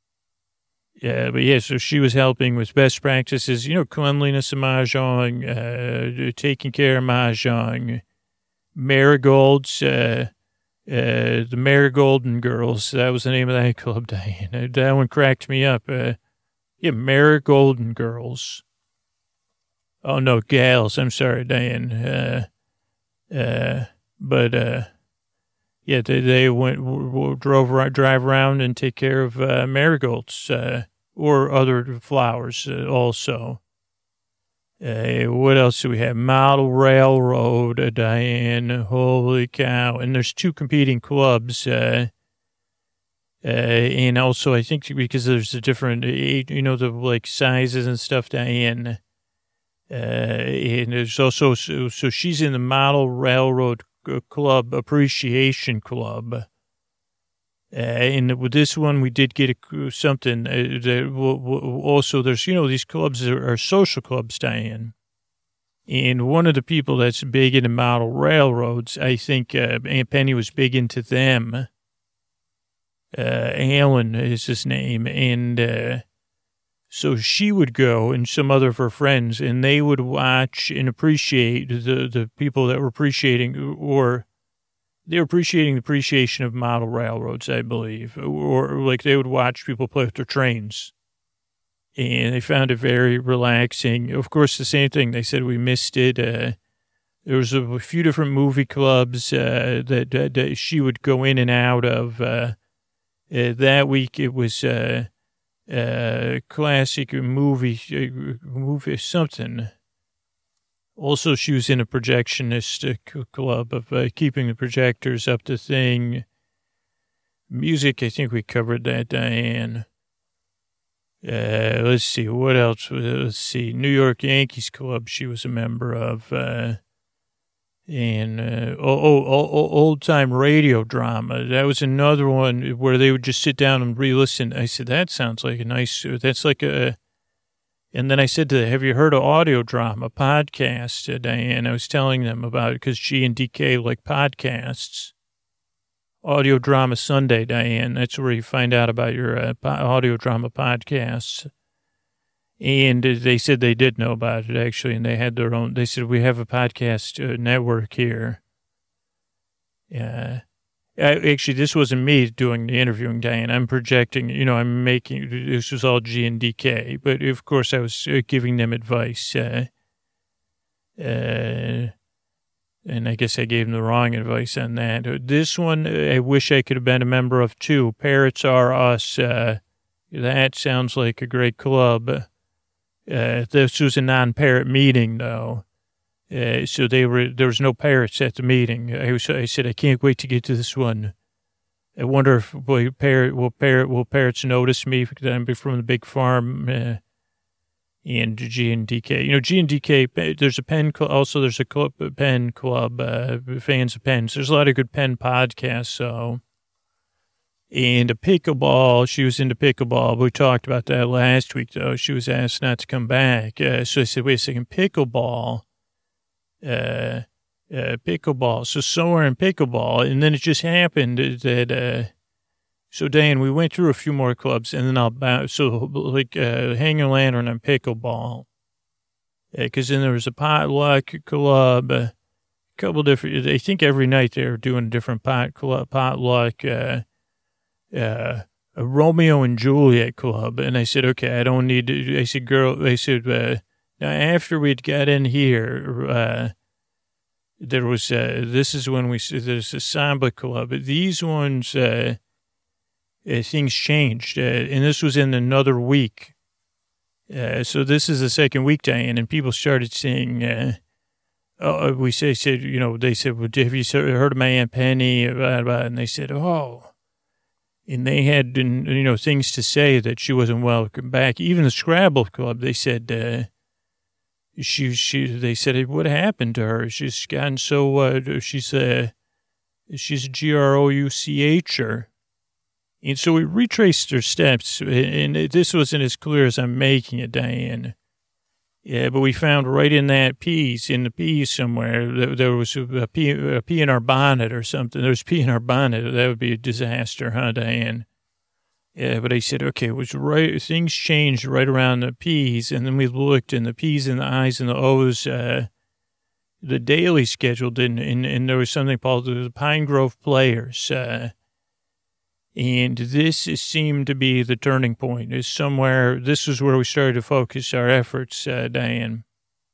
B: Yeah, but yeah, so she was helping with best practices, you know, cleanliness of mahjong, uh, taking care of mahjong, marigolds, uh, Uh, the Marigolden Girls, that was the name of that club, Diane. That one cracked me up. Uh, yeah, Marigolden Girls. Oh, no, gals. I'm sorry, Diane. Uh, uh, but, uh, yeah, they, they went, w- w- drove, drive around and take care of uh, marigolds uh, or other flowers uh, also. Uh, what else do we have? Model Railroad, uh, Diane. Holy cow. And there's two competing clubs. Uh, uh, and also, I think because there's a different, you know, the like sizes and stuff, Diane. Uh, and there's also, so, so she's in the Model Railroad Club Appreciation Club. Uh, and with this one, we did get a, something. Uh, that w- w- also, there's, you know, these clubs are, are social clubs, Diane. And one of the people that's big into model railroads, I think uh, Aunt Penny was big into them. Uh, Alan is his name. And uh, so she would go and some other of her friends, and they would watch and appreciate the, the people that were appreciating or... They were appreciating the appreciation of model railroads, I believe, or, or like they would watch people play with their trains, and they found it very relaxing. Of course, the same thing. They said we missed it. Uh, there was a, a few different movie clubs uh, that, that, that she would go in and out of. Uh, uh, that week, it was uh, uh, classic movie, uh, movie something. Also, she was in a projectionist uh, club of uh, keeping the projectors up to thing. Music, I think we covered that, Diane. Uh, let's see, what else? Let's see, New York Yankees Club she was a member of. Uh, and uh, oh, oh, oh, old-time radio drama. That was another one where they would just sit down and re-listen. I said, that sounds like a nice, that's like a... And then I said to them, have you heard of Audio Drama podcast, uh, Diane? I was telling them about it because G and D K like podcasts. Audio Drama Sunday, Diane. That's where you find out about your uh, po- audio drama podcasts. And they said they did know about it, actually, and they had their own. They said, we have a podcast uh, network here. Yeah. Actually, this wasn't me doing the interviewing, Diane. I'm projecting, you know, I'm making, this was all G and D K. But, of course, I was uh, giving them advice. Uh, uh, and I guess I gave them the wrong advice on that. This one, I wish I could have been a member of, too. Parrots Are Us. Uh, that sounds like a great club. Uh, this was a non-parrot meeting, though. Uh, so they were. There was no parrots at the meeting. I, was, I said, I can't wait to get to this one. I wonder if boy, parrot will parrot will parrots notice me because I'm from the big farm. Uh, and G and D K, you know, G and D K. There's a pen club. Also, there's a club, a pen club. Uh, fans of pens. There's a lot of good pen podcasts. So. And a pickleball, she was into pickleball. We talked about that last week, though. She was asked not to come back. Uh, so I said, wait a second, pickleball, uh, uh, pickleball. So somewhere in pickleball. And then it just happened that, uh, so Dan, we went through a few more clubs and then I'll bounce. So like, uh, hang your lantern on pickleball. Uh, Cause then there was a potluck club, uh, a couple different, I think every night they were doing a different pot club, potluck, uh, Uh, a Romeo and Juliet club. And I said, okay, I don't need to, I said, girl, I said, uh, now after we'd got in here, uh, there was, uh, this is when we, there's a Samba club. These ones, uh, uh things changed. Uh, and this was in another week. Uh, so this is the second week, Diane, and people started saying, uh, oh, we say, said, you know, they said, well, have you heard of my Aunt Penny? And they said, oh, and they had, you know, things to say that she wasn't welcome back. Even the Scrabble Club, they said, uh, she, she, they said, what happened to her? She's gotten so, uh, she's, uh, she's a G R O U C H-er. And so we retraced her steps, and this wasn't as clear as I'm making it, Diane. Yeah, but we found right in that piece, in the piece somewhere, there, there was a pea, a pea in our bonnet or something. There was pea in our bonnet. That would be a disaster, huh, Diane? Yeah, but I said, okay, it was right. Things changed right around the P's, and then we looked, and the P's and the I's and the O's, uh, the daily schedule didn't, and, and there was something called the Pine Grove Players, uh, and this is, seemed to be the turning point. Is somewhere, this is where we started to focus our efforts, uh, Diane.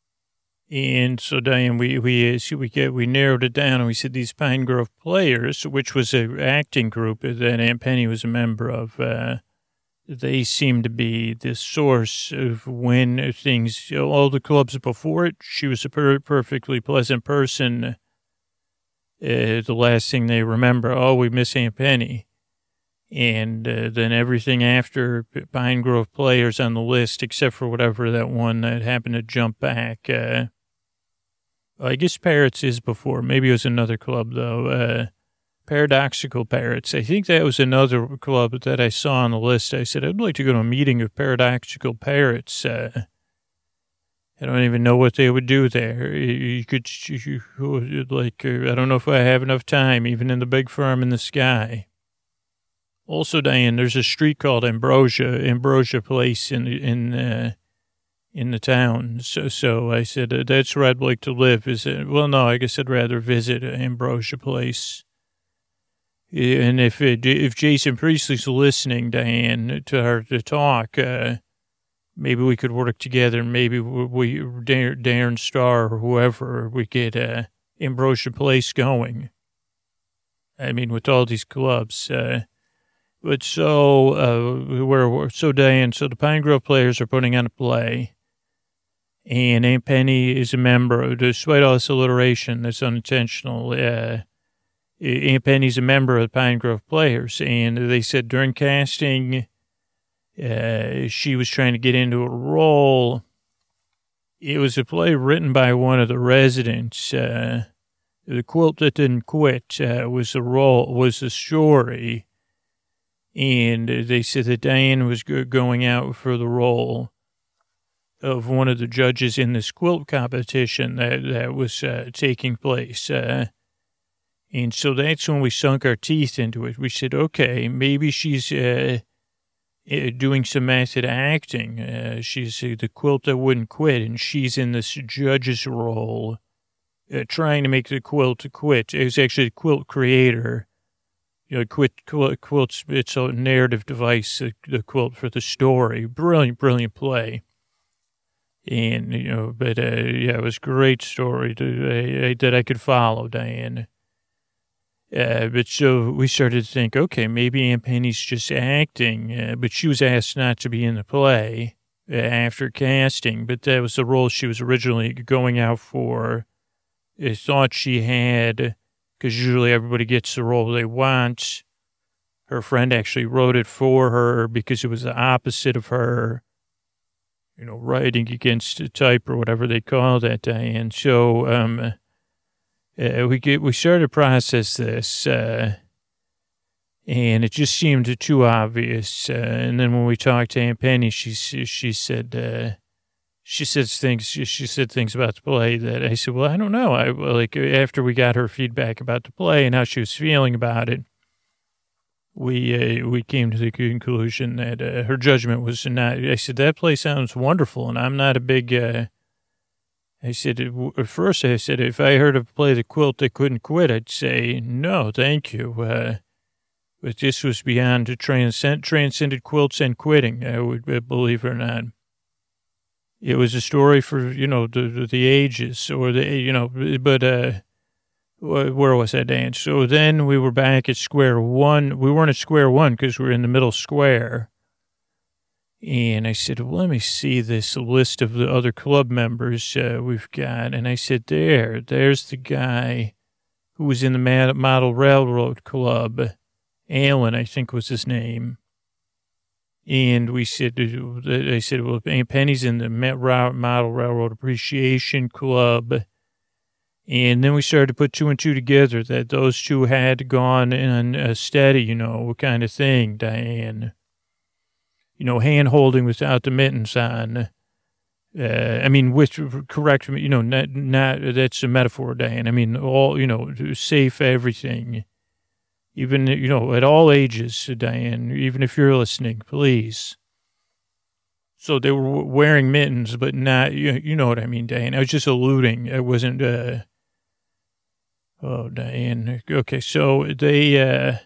B: And so, Diane, we we we get we narrowed it down, and we said these Pine Grove Players, which was an acting group that Aunt Penny was a member of, uh, they seemed to be the source of when things, all the clubs before it, she was a per- perfectly pleasant person. Uh, the last thing they remember, oh, we miss Aunt Penny. And uh, then everything after Pine Grove Players on the list, except for whatever that one that happened to jump back. Uh, I guess Parrots is before. Maybe it was another club, though. Uh, Paradoxical Parrots. I think that was another club that I saw on the list. I said, I'd like to go to a meeting of Paradoxical Parrots. Uh, I don't even know what they would do there. You could, you, like, uh, I don't know if I have enough time, even in the big firm in the sky. Also, Diane, there's a street called Ambrosia, Ambrosia Place in in uh, in the town. So, so I said uh, that's where I'd like to live. Is it? Well, no, I guess I'd rather visit Ambrosia Place. And if it, if Jason Priestley's listening, Diane, to her to talk, uh, maybe we could work together. Maybe we, we Darren Star or whoever, we get uh, Ambrosia Place going. I mean, with all these clubs. Uh, But so, uh, we're, so Diane, so the Pine Grove Players are putting on a play, and Aunt Penny is a member, despite all this alliteration that's unintentional, uh, Aunt Penny's a member of the Pine Grove Players, and they said during casting, uh, she was trying to get into a role. It was a play written by one of the residents. Uh, the quilt that didn't quit, uh, was the role, was the story. And they said that Diane was going out for the role. of one of the judges in this quilt competition that, that was uh, taking place. Uh, and so that's when we sunk our teeth into it. We said, okay, maybe she's uh, doing some method acting. Uh, she's uh, the quilt that wouldn't quit, and she's in this judge's role, uh, trying to make the quilt quit. It was actually the quilt creator. You know, quit, quilt, quilts, it's a narrative device, the, the quilt for the story. Brilliant, brilliant play. And, you know, but, uh, yeah, it was a great story to, uh, that I could follow, Diane. Uh, but so we started to think, okay, maybe Aunt Penny's just acting, uh, but she was asked not to be in the play uh, after casting, but that was the role she was originally going out for. I thought she had, because usually everybody gets the role they want. Her friend actually wrote it for her because it was the opposite of her, you know, writing against the type or whatever they call that, Diane. So, um... Uh, we get, we started to process this, uh, and it just seemed too obvious. Uh, and then when we talked to Aunt Penny, she she said uh, she said things she, she said things about the play that I said, well, I don't know. I like after we got her feedback about the play and how she was feeling about it, we uh, we came to the conclusion that uh, her judgment was not. I said that play sounds wonderful, and I'm not a big. Uh, I said, at first I said, if I heard of play the quilt that couldn't quit, I'd say, no, thank you. Uh, but this was beyond the transcend, transcended quilts and quitting, I would believe it or not. It was a story for, you know, the, the ages or the, you know, but, uh, where was I, Dan? So then we were back at square one. We weren't at square one because we were in the middle square. And I said, well, let me see this list of the other club members uh, we've got. And I said, there, there's the guy who was in the Model Railroad Club. Alan, I think was his name. And we said, I said, well, Aunt Penny's in the Model Railroad Appreciation Club. And then we started to put two and two together that those two had gone in a steady, you know, what kind of thing, Diane. You know, hand-holding without the mittens on. Uh, I mean, with, correct me, you know, not, not, that's a metaphor, Diane. I mean, all, you know, safe everything. Even, you know, at all ages, Diane, even if you're listening, please. So they were wearing mittens, but not, you, you know what I mean, Diane. I was just alluding. I wasn't, uh, oh, Diane. Okay, so they, uh,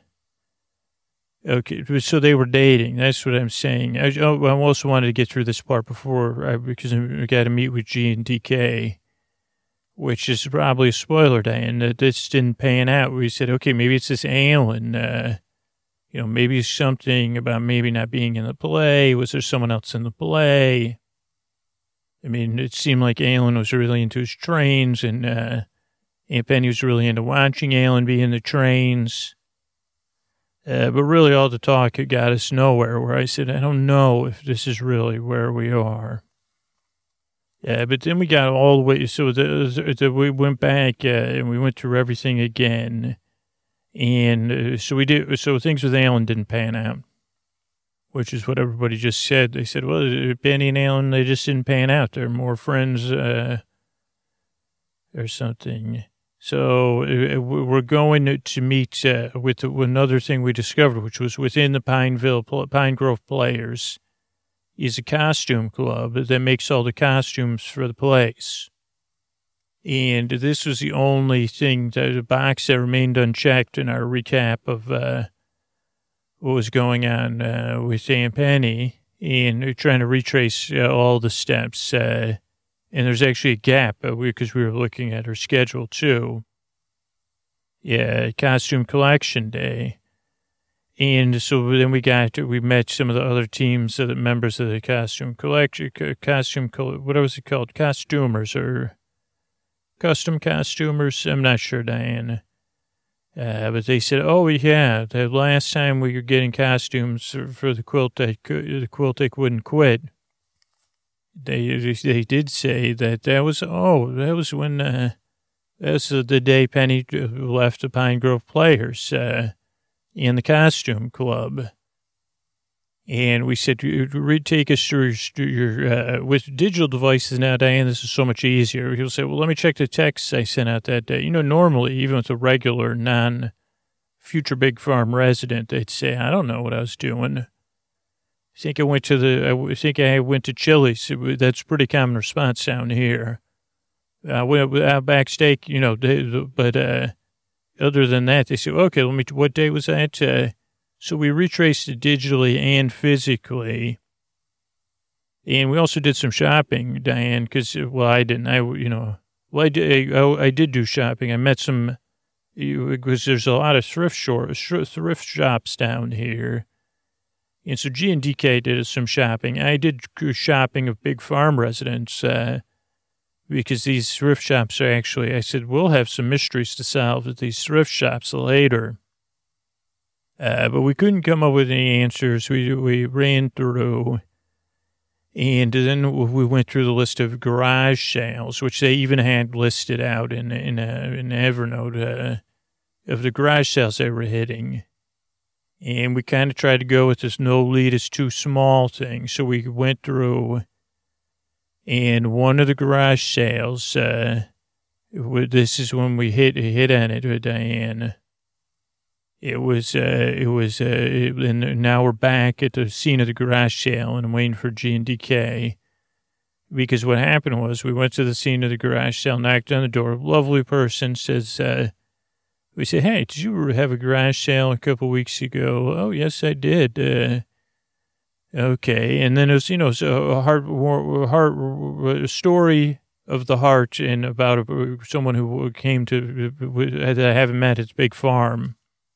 B: Okay, so they were dating. That's what I'm saying. I, oh, I also wanted to get through this part before, I, because I got to meet with G and D K, which is probably a spoiler, Diane, that this didn't pan out. We said, okay, maybe it's this Alan, uh, you know, maybe it's something about maybe not being in the play. Was there someone else in the play? I mean, it seemed like Alan was really into his trains, and uh, Aunt Penny was really into watching Alan be in the trains. Uh, but really all the talk it got us nowhere, where I said, I don't know if this is really where we are. Yeah, but then we got all the way, so the, the, we went back uh, and we went through everything again. And uh, so we did, so things with Alan didn't pan out, which is what everybody just said. They said, well, Penny and Alan, they just didn't pan out. They're more friends uh, or something. So uh, we're going to meet uh, with another thing we discovered, which was within the Pineville, Pine Grove Players, is a costume club that makes all the costumes for the plays. And this was the only thing, that, the box that remained unchecked in our recap of uh, what was going on uh, with Aunt Penny. And we're trying to retrace uh, all the steps. Uh, And there's actually a gap because we, we were looking at her schedule, too. Yeah, costume collection day. And so then we got, we met some of the other teams of the members of the costume collection, costume, what was it called? Costumers or custom costumers? I'm not sure, Diane. Uh, but they said, oh, yeah, the last time we were getting costumes for the quilt that, the quilt that wouldn't quit. They they did say that that was, oh, that was when, uh, that was the day Penny left the Pine Grove Players uh, in the costume club. And we said, "Read, take us through your, your uh, with digital devices now, Diane, this is so much easier." He'll say, well, let me check the texts I sent out that day. You know, normally, even with a regular non-future Big Farm resident, they'd say, I don't know what I was doing. I think I went to the, I think I went to Chili's. That's a pretty common response down here. I went out backstage, you know, but uh, other than that, they said, okay, let me, what day was that? Uh, So we retraced it digitally and physically. And we also did some shopping, Diane, because, well, I didn't. I, you know, well, I did, I, I did do shopping. I met some, because there's a lot of thrift, short, thrift shops down here. And so G and D K did some shopping. I did shopping of Big Farm residents uh, because these thrift shops are actually, I said, we'll have some mysteries to solve at these thrift shops later. Uh, but we couldn't come up with any answers. We we ran through, and then we went through the list of garage sales, which they even had listed out in in, uh, in Evernote uh, of the garage sales they were hitting. And we kind of tried to go with this no lead is too small thing. So we went through, and one of the garage sales, uh, this is when we hit hit on it with Diane. It was, uh, it was, uh, it, and now we're back at the scene of the garage sale, and I'm waiting for G and D K. Because what happened was we went to the scene of the garage sale, knocked on the door. Lovely person says, uh, we said, hey, did you have a garage sale a couple weeks ago? Oh, yes, I did. Uh, okay. And then it was, you know, a heart, heart, a story of the heart and about a, someone who came to, that I haven't met at Big Farm.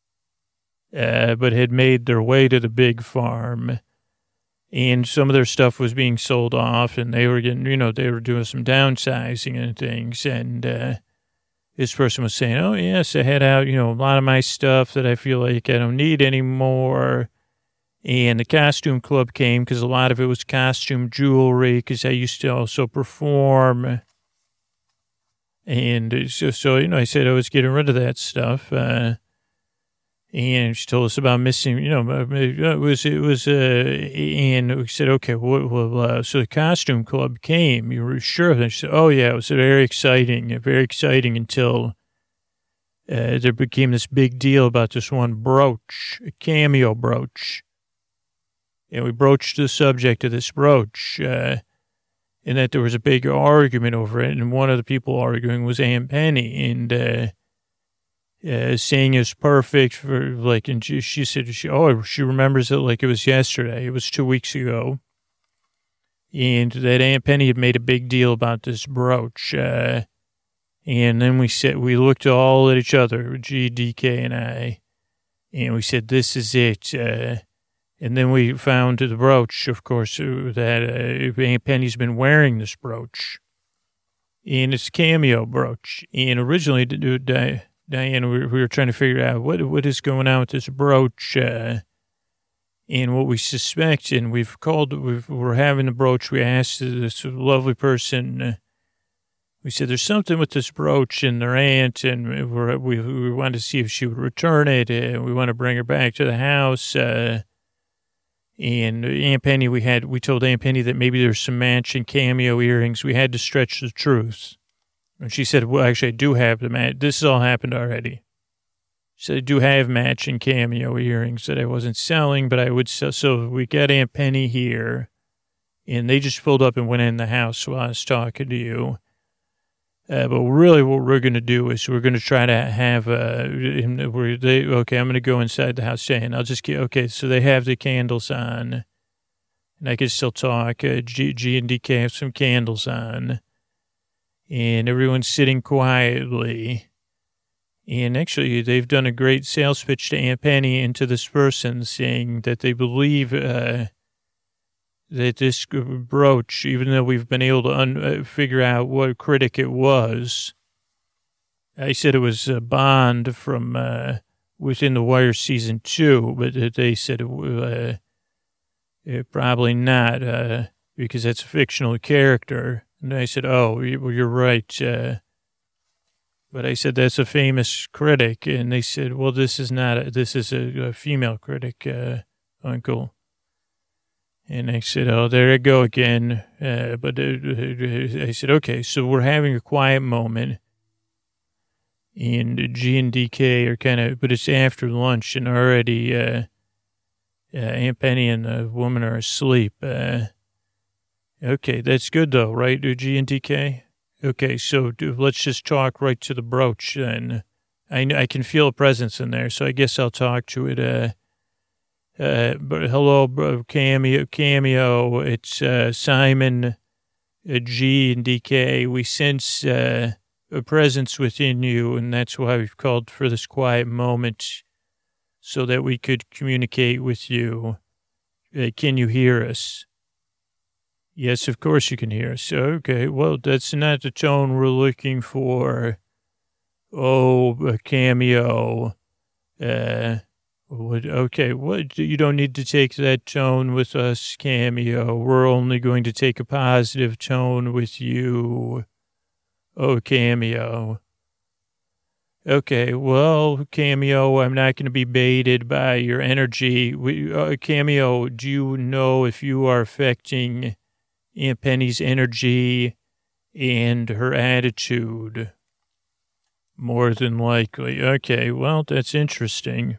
B: Uh, but had made their way to the Big Farm, and some of their stuff was being sold off, and they were getting, you know, they were doing some downsizing and things, and uh, this person was saying, oh, yes, I had out, you know, a lot of my stuff that I feel like I don't need anymore, and the costume club came, because a lot of it was costume jewelry, because I used to also perform, and so, so, you know, I said I was getting rid of that stuff, uh, and she told us about missing, you know, it was, it was, uh, and we said, okay, well, well uh, so the costume club came, you were sure of that? She said, oh, yeah, it was very exciting, very exciting until uh, there became this big deal about this one brooch, a cameo brooch. And we broached the subject of this brooch, uh, and that there was a big argument over it, and one of the people arguing was Aunt Penny, and, uh, Uh, saying it's perfect for like, and she, she said, she, oh, she remembers it like it was yesterday. It was two weeks ago. And that Aunt Penny had made a big deal about this brooch. Uh, and then we said, we looked all at each other, G, D K, and I, and we said, this is it. Uh, and then we found the brooch, of course, that uh, Aunt Penny's been wearing this brooch. And it's a cameo brooch. And originally, the Diane, we, we were trying to figure out what what is going on with this brooch, uh, and what we suspect, and we've called, we've, we're having the brooch. We asked this lovely person, uh, we said, there's something with this brooch and their aunt, and we're, we we wanted to see if she would return it, and we want to bring her back to the house. Uh, and Aunt Penny, we had, we told Aunt Penny that maybe there's some matching cameo earrings. We had to stretch the truth. And she said, well, actually, I do have the match. This has all happened already. She said, I do have matching cameo earrings that I wasn't selling, but I would sell. So we got Aunt Penny here, and they just pulled up and went in the house while I was talking to you. Uh, but really what we're going to do is we're going to try to have, uh, we're, they, okay, I'm going to go inside the house saying, I'll just get, okay, so they have the candles on, and I can still talk. Uh, G, G and D K have some candles on. And everyone's sitting quietly. And actually, they've done a great sales pitch to Aunt Penny and to this person, saying that they believe uh, that this brooch, even though we've been able to un- uh, figure out what critic it was, I said it was a Bond from uh, Within the Wire season two, but they said it, uh, it probably not, uh, because that's a fictional character. And I said, oh, you're right. Uh, but I said, that's a famous critic. And they said, well, this is not, a, this is a, a female critic, uh, Uncle. And I said, oh, there I go again. Uh, but uh, I said, okay, so we're having a quiet moment. And G and D K are kind of, but it's after lunch and already uh, uh, Aunt Penny and the woman are asleep. Uh, okay, that's good though, right, G and D K? Okay, so dude, let's just talk right to the brooch then. I, I can feel a presence in there, so I guess I'll talk to it. Uh, uh, but hello, bro, Cameo, Cameo. It's uh, Simon, uh, G and D K. We sense uh, a presence within you, and that's why we've called for this quiet moment, so that we could communicate with you. Uh, can you hear us? Yes, of course you can hear us. Okay, well, that's not the tone we're looking for. Oh, a Cameo. Uh, what, okay, what? You don't need to take that tone with us, Cameo. We're only going to take a positive tone with you. Oh, Cameo. Okay, well, Cameo, I'm not going to be baited by your energy. We, uh, Cameo, do you know if you are affecting Aunt Penny's energy and her attitude? More than likely. Okay, well, that's interesting.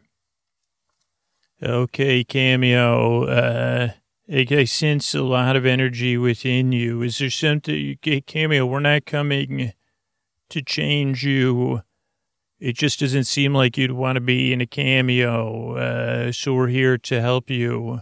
B: Okay, Cameo, uh, I sense a lot of energy within you. Is there something, Cameo, we're not coming to change you. It just doesn't seem like you'd want to be in a cameo, uh, so we're here to help you.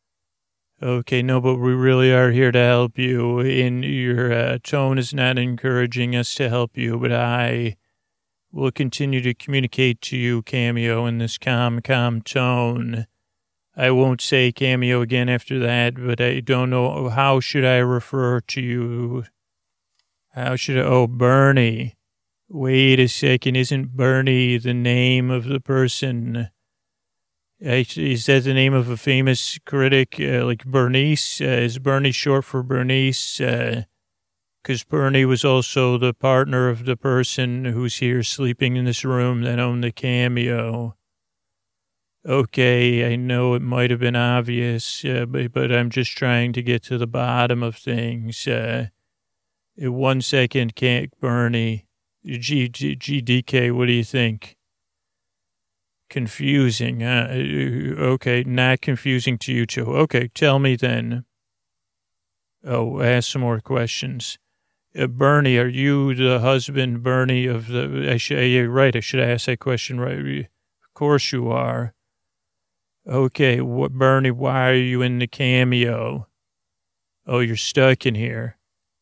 B: Okay, no, but we really are here to help you, and your uh, tone is not encouraging us to help you, but I will continue to communicate to you, Cameo, in this calm, calm tone. I won't say Cameo again after that, but I don't know, how should I refer to you? How should I, oh, Bernie. Wait a second, isn't Bernie the name of the person? Is that the name of a famous critic, uh, like Bernice? Uh, is Bernie short for Bernice? Because uh, Bernie was also the partner of the person who's here sleeping in this room that owned the cameo. Okay, I know it might have been obvious, uh, but, but I'm just trying to get to the bottom of things. Uh, one second, can't Bernie. G, G, G D K, what do you think? Confusing. Uh, okay, not confusing to you two. Okay, tell me then. Oh, ask some more questions. Uh, Bernie, are you the husband, Bernie, of the... I should, yeah, right, I should ask that question right. Of course you are. Okay, what, Bernie, why are you in the cameo? Oh, you're stuck in here.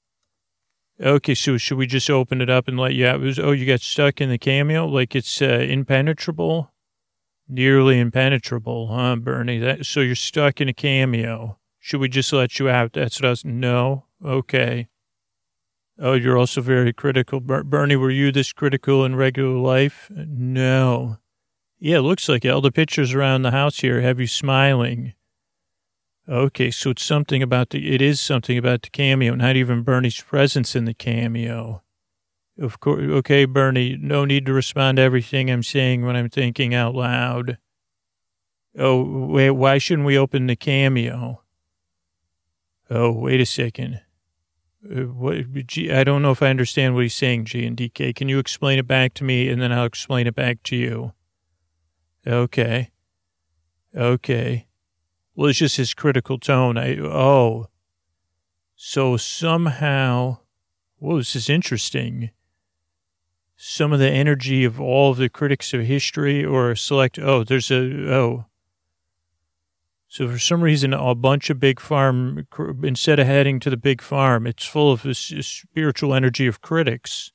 B: Okay, so should we just open it up and let you out? It was, oh, you got stuck in the cameo? Like it's uh, impenetrable? Nearly impenetrable, huh, Bernie? That, so you're stuck in a cameo. Should we just let you out? That's what I was... No? Okay. Oh, you're also very critical. Ber- Bernie, were you this critical in regular life? No. Yeah, it looks like it. All the pictures around the house here have you smiling. Okay, so it's something about the, it is something about the cameo, not even Bernie's presence in the cameo. Of course, okay, Bernie, no need to respond to everything I'm saying when I'm thinking out loud. Oh, wait, why shouldn't we open the cameo? Oh, wait a second. Uh, what, G, I don't know if I understand what he's saying, G and D K. Can you explain it back to me, and then I'll explain it back to you? Okay. Okay. Well, it's just his critical tone. I, oh, so somehow, whoa, this is interesting. Some of the energy of all of the critics of history or select, oh, there's a, oh. So for some reason, a bunch of big farm, instead of heading to the big farm, it's full of this spiritual energy of critics.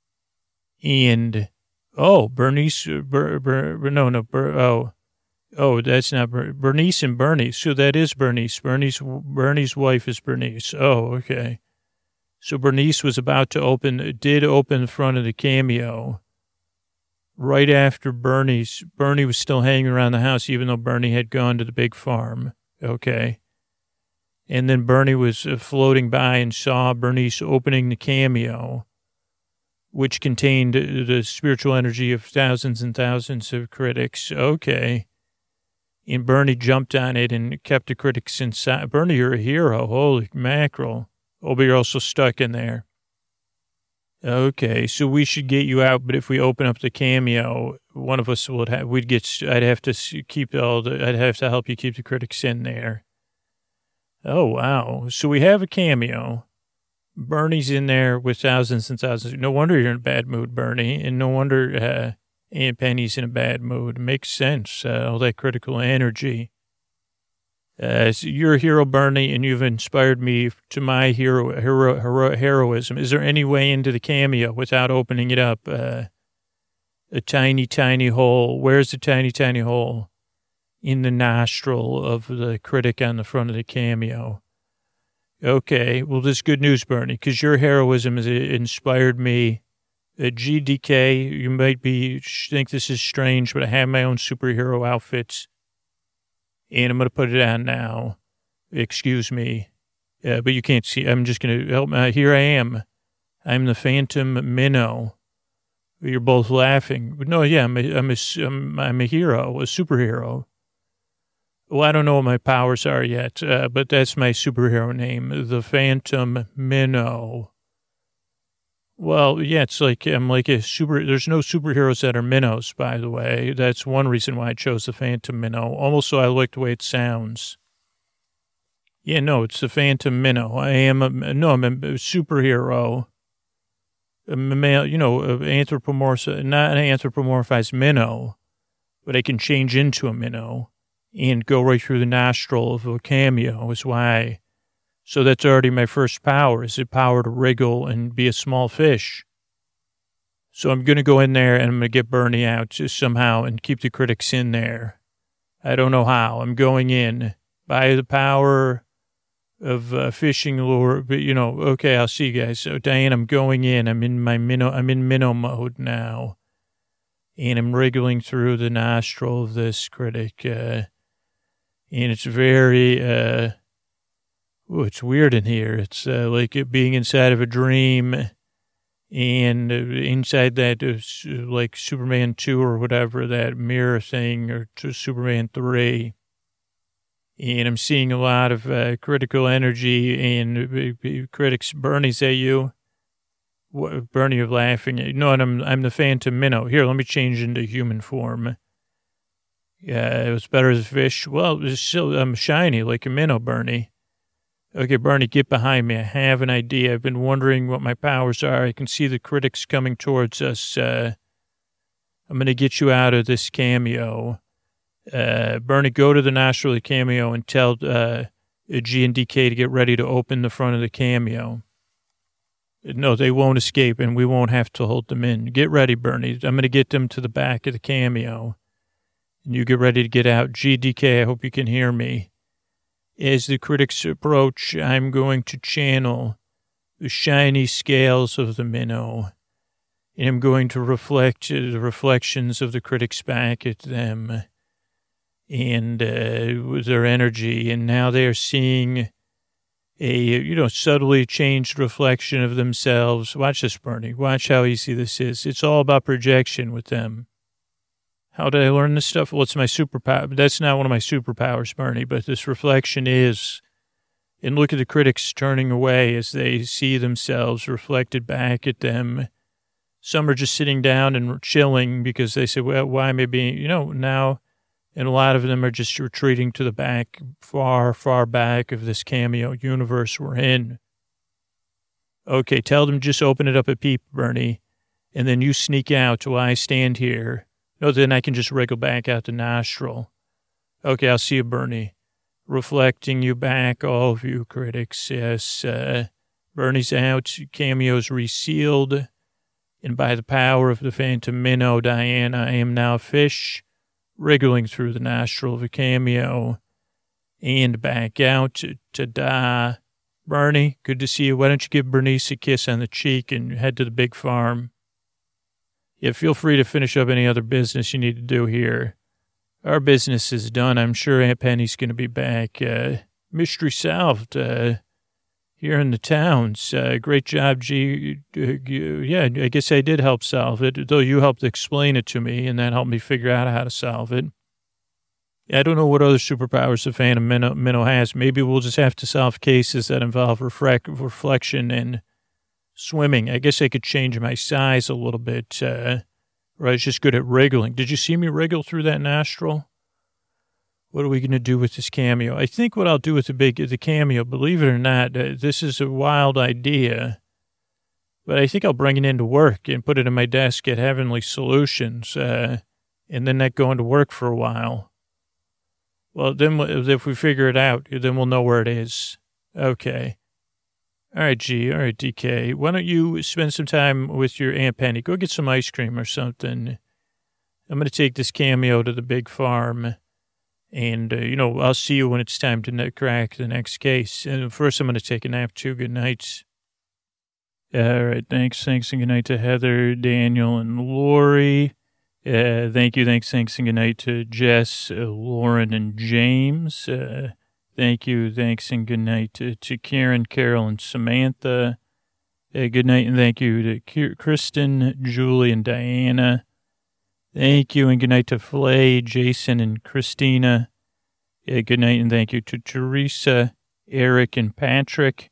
B: And, oh, Bernice, Ber, Ber, no, no, Ber, oh. Oh, that's not Ber- Bernice and Bernie. So that is Bernice. Bernie's Bernie's wife is Bernice. Oh, okay. So Bernice was about to open, did open the front of the cameo. Right after Bernie's, Bernie was still hanging around the house, even though Bernie had gone to the big farm. Okay. And then Bernie was uh, floating by and saw Bernice opening the cameo, which contained the spiritual energy of thousands and thousands of critics. Okay. And Bernie jumped on it and kept the critics inside. Bernie, you're a hero. Holy mackerel. Oh, but you're also stuck in there. Okay, so we should get you out, but if we open up the cameo, one of us would have, we'd get, I'd have to keep all the, I'd have to help you keep the critics in there. Oh, wow. So we have a cameo. Bernie's in there with thousands and thousands. No wonder you're in a bad mood, Bernie, and no wonder uh, Aunt Penny's in a bad mood. Makes sense, uh, all that critical energy. Uh, so you're a hero, Bernie, and you've inspired me to my hero, hero, hero heroism. Is there any way into the cameo without opening it up? Uh, a tiny, tiny hole. Where's the tiny, tiny hole? In the nostril of the critic on the front of the cameo. Okay, well, this is good news, Bernie, because your heroism has inspired me. At G D K, you might be think this is strange, but I have my own superhero outfits. And I'm going to put it on now. Excuse me. Uh, but you can't see. I'm just going to help. Uh, here I am. I'm the Phantom Minnow. You're both laughing. But no, yeah, I'm a, I'm, a, I'm, I'm a hero, a superhero. Well, I don't know what my powers are yet, uh, but that's my superhero name, the Phantom Minnow. Well, yeah, it's like I'm like a super. There's no superheroes that are minnows, by the way. That's one reason why I chose the Phantom Minnow. Also, I like the way it sounds. Yeah, no, it's the Phantom Minnow. I am a no, I'm a superhero. A male, you know, anthropomorph, not an anthropomorphized minnow, but I can change into a minnow and go right through the nostril of a cameo. Is why. So that's already my first power, is the power to wriggle and be a small fish. So I'm going to go in there and I'm going to get Bernie out just somehow and keep the critics in there. I don't know how. I'm going in by the power of uh, fishing lure. But, you know, okay, I'll see you guys. So, Diane, I'm going in. I'm in my minnow. I'm in minnow mode now. And I'm wriggling through the nostril of this critic. Uh, and it's very... Uh, Oh, it's weird in here. It's uh, like it being inside of a dream, and uh, inside that, uh, like Superman two or whatever, that mirror thing, or to Superman three. And I'm seeing a lot of uh, critical energy, and uh, critics, Bernie's at you. What, Bernie, you're laughing. No, and I'm, I'm the Phantom Minnow. Here, let me change into human form. Yeah, it was better as a fish. Well, it's still, I'm shiny like a minnow, Bernie. Okay, Bernie, get behind me. I have an idea. I've been wondering what my powers are. I can see the critics coming towards us. Uh, I'm going to get you out of this cameo. Uh, Bernie, go to the nostril of the cameo and tell uh, G and D K to get ready to open the front of the cameo. No, they won't escape, and we won't have to hold them in. Get ready, Bernie. I'm going to get them to the back of the cameo. And you get ready to get out. G D K, I hope you can hear me. As the critics approach, I'm going to channel the shiny scales of the minnow, and I'm going to reflect the reflections of the critics back at them and uh, with their energy. And now they're seeing a, you know, subtly changed reflection of themselves. Watch this, Bernie. Watch how easy this is. It's all about projection with them. How did I learn this stuff? Well, it's my superpower. That's not one of my superpowers, Bernie, but this reflection is. And look at the critics turning away as they see themselves reflected back at them. Some are just sitting down and chilling because they say, well, why am I being, you know, now. And a lot of them are just retreating to the back, far, far back of this cameo universe we're in. Okay, tell them just open it up a peep, Bernie, and then you sneak out while I stand here. No, then I can just wriggle back out the nostril. Okay, I'll see you, Bernie. Reflecting you back, all of you critics. Yes, uh, Bernie's out, cameo's resealed, and by the power of the Phantom Minnow, Diane, I am now a fish, wriggling through the nostril of a cameo, and back out. Ta-da. Bernie, good to see you. Why don't you give Bernice a kiss on the cheek and head to the big farm? Yeah, feel free to finish up any other business you need to do here. Our business is done. I'm sure Aunt Penny's going to be back. Uh, mystery solved uh, here in the towns. Uh, great job, G. Uh, yeah, I guess I did help solve it, though you helped explain it to me, and that helped me figure out how to solve it. I don't know what other superpowers the Phantom Minnow, Minnow has. Maybe we'll just have to solve cases that involve refract, reflection and swimming. I guess I could change my size a little bit, uh, or I was just good at wriggling. Did you see me wriggle through that nostril? What are we going to do with this cameo? I think what I'll do with the big the cameo, believe it or not, uh, this is a wild idea, but I think I'll bring it into work and put it in my desk at Heavenly Solutions, uh, and then not go into work for a while. Well, then if we figure it out, then we'll know where it is. Okay. All right, G. All right, D K. Why don't you spend some time with your Aunt Penny? Go get some ice cream or something. I'm going to take this cameo to the big farm. And, uh, you know, I'll see you when it's time to ne- crack the next case. And first, I'm going to take a nap, too. Good night. All right, thanks. Thanks, and good night to Heather, Daniel, and Lori. Uh, thank you, thanks, thanks, and good night to Jess, uh, Lauren, and James. Uh, thank you, thanks, and good night to, to Karen, Carol, and Samantha. Uh, good night, and thank you to K- Kristen, Julie, and Diana. Thank you, and good night to Flay, Jason, and Christina. Uh, good night, and thank you to Teresa, Eric, and Patrick.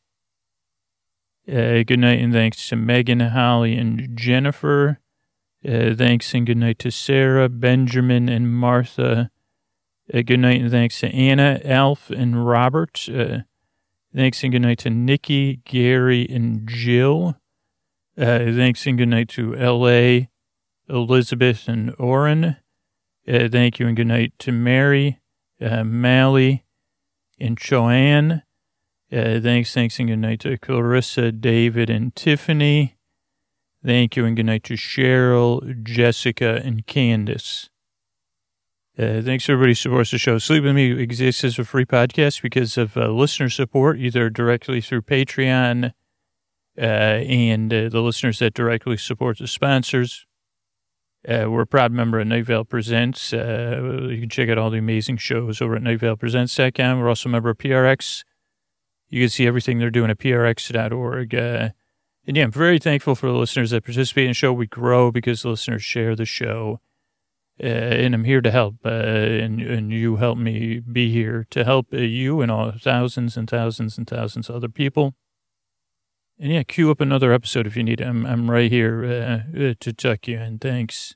B: Uh, good night, and thanks to Megan, Holly, and Jennifer. Uh, thanks and good night to Sarah, Benjamin, and Martha. Uh, good night and thanks to Anna, Alf, and Robert. Uh, thanks and good night to Nikki, Gary, and Jill. Uh, thanks and good night to L A, Elizabeth, and Oren. Uh, thank you and good night to Mary, uh, Mally, and Joanne. Uh, thanks, thanks and good night to Clarissa, David, and Tiffany. Thank you and good night to Cheryl, Jessica, and Candace. Uh, thanks for everybody who supports the show. Sleep With Me exists as a free podcast because of uh, listener support, either directly through Patreon uh, and uh, the listeners that directly support the sponsors. Uh, we're a proud member of Night Vale Presents. Uh, you can check out all the amazing shows over at night vale presents dot com. We're also a member of P R X. You can see everything they're doing at P R X dot org. Uh, And yeah, I'm very thankful for the listeners that participate in the show. We grow because the listeners share the show. Uh, and I'm here to help. Uh, and, and you help me be here to help uh, you and all thousands and thousands and thousands of other people. And yeah, queue up another episode if you need it. I'm, I'm right here uh, to tuck you in. Thanks.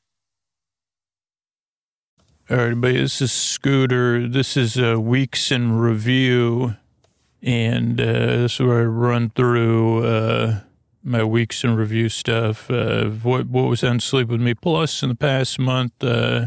B: All right, everybody, this is Scooter. This is uh, Weeks in Review. And uh, this is where I run through... Uh, my weeks in review stuff, uh, what, what was on Sleep With Me Plus in the past month, uh,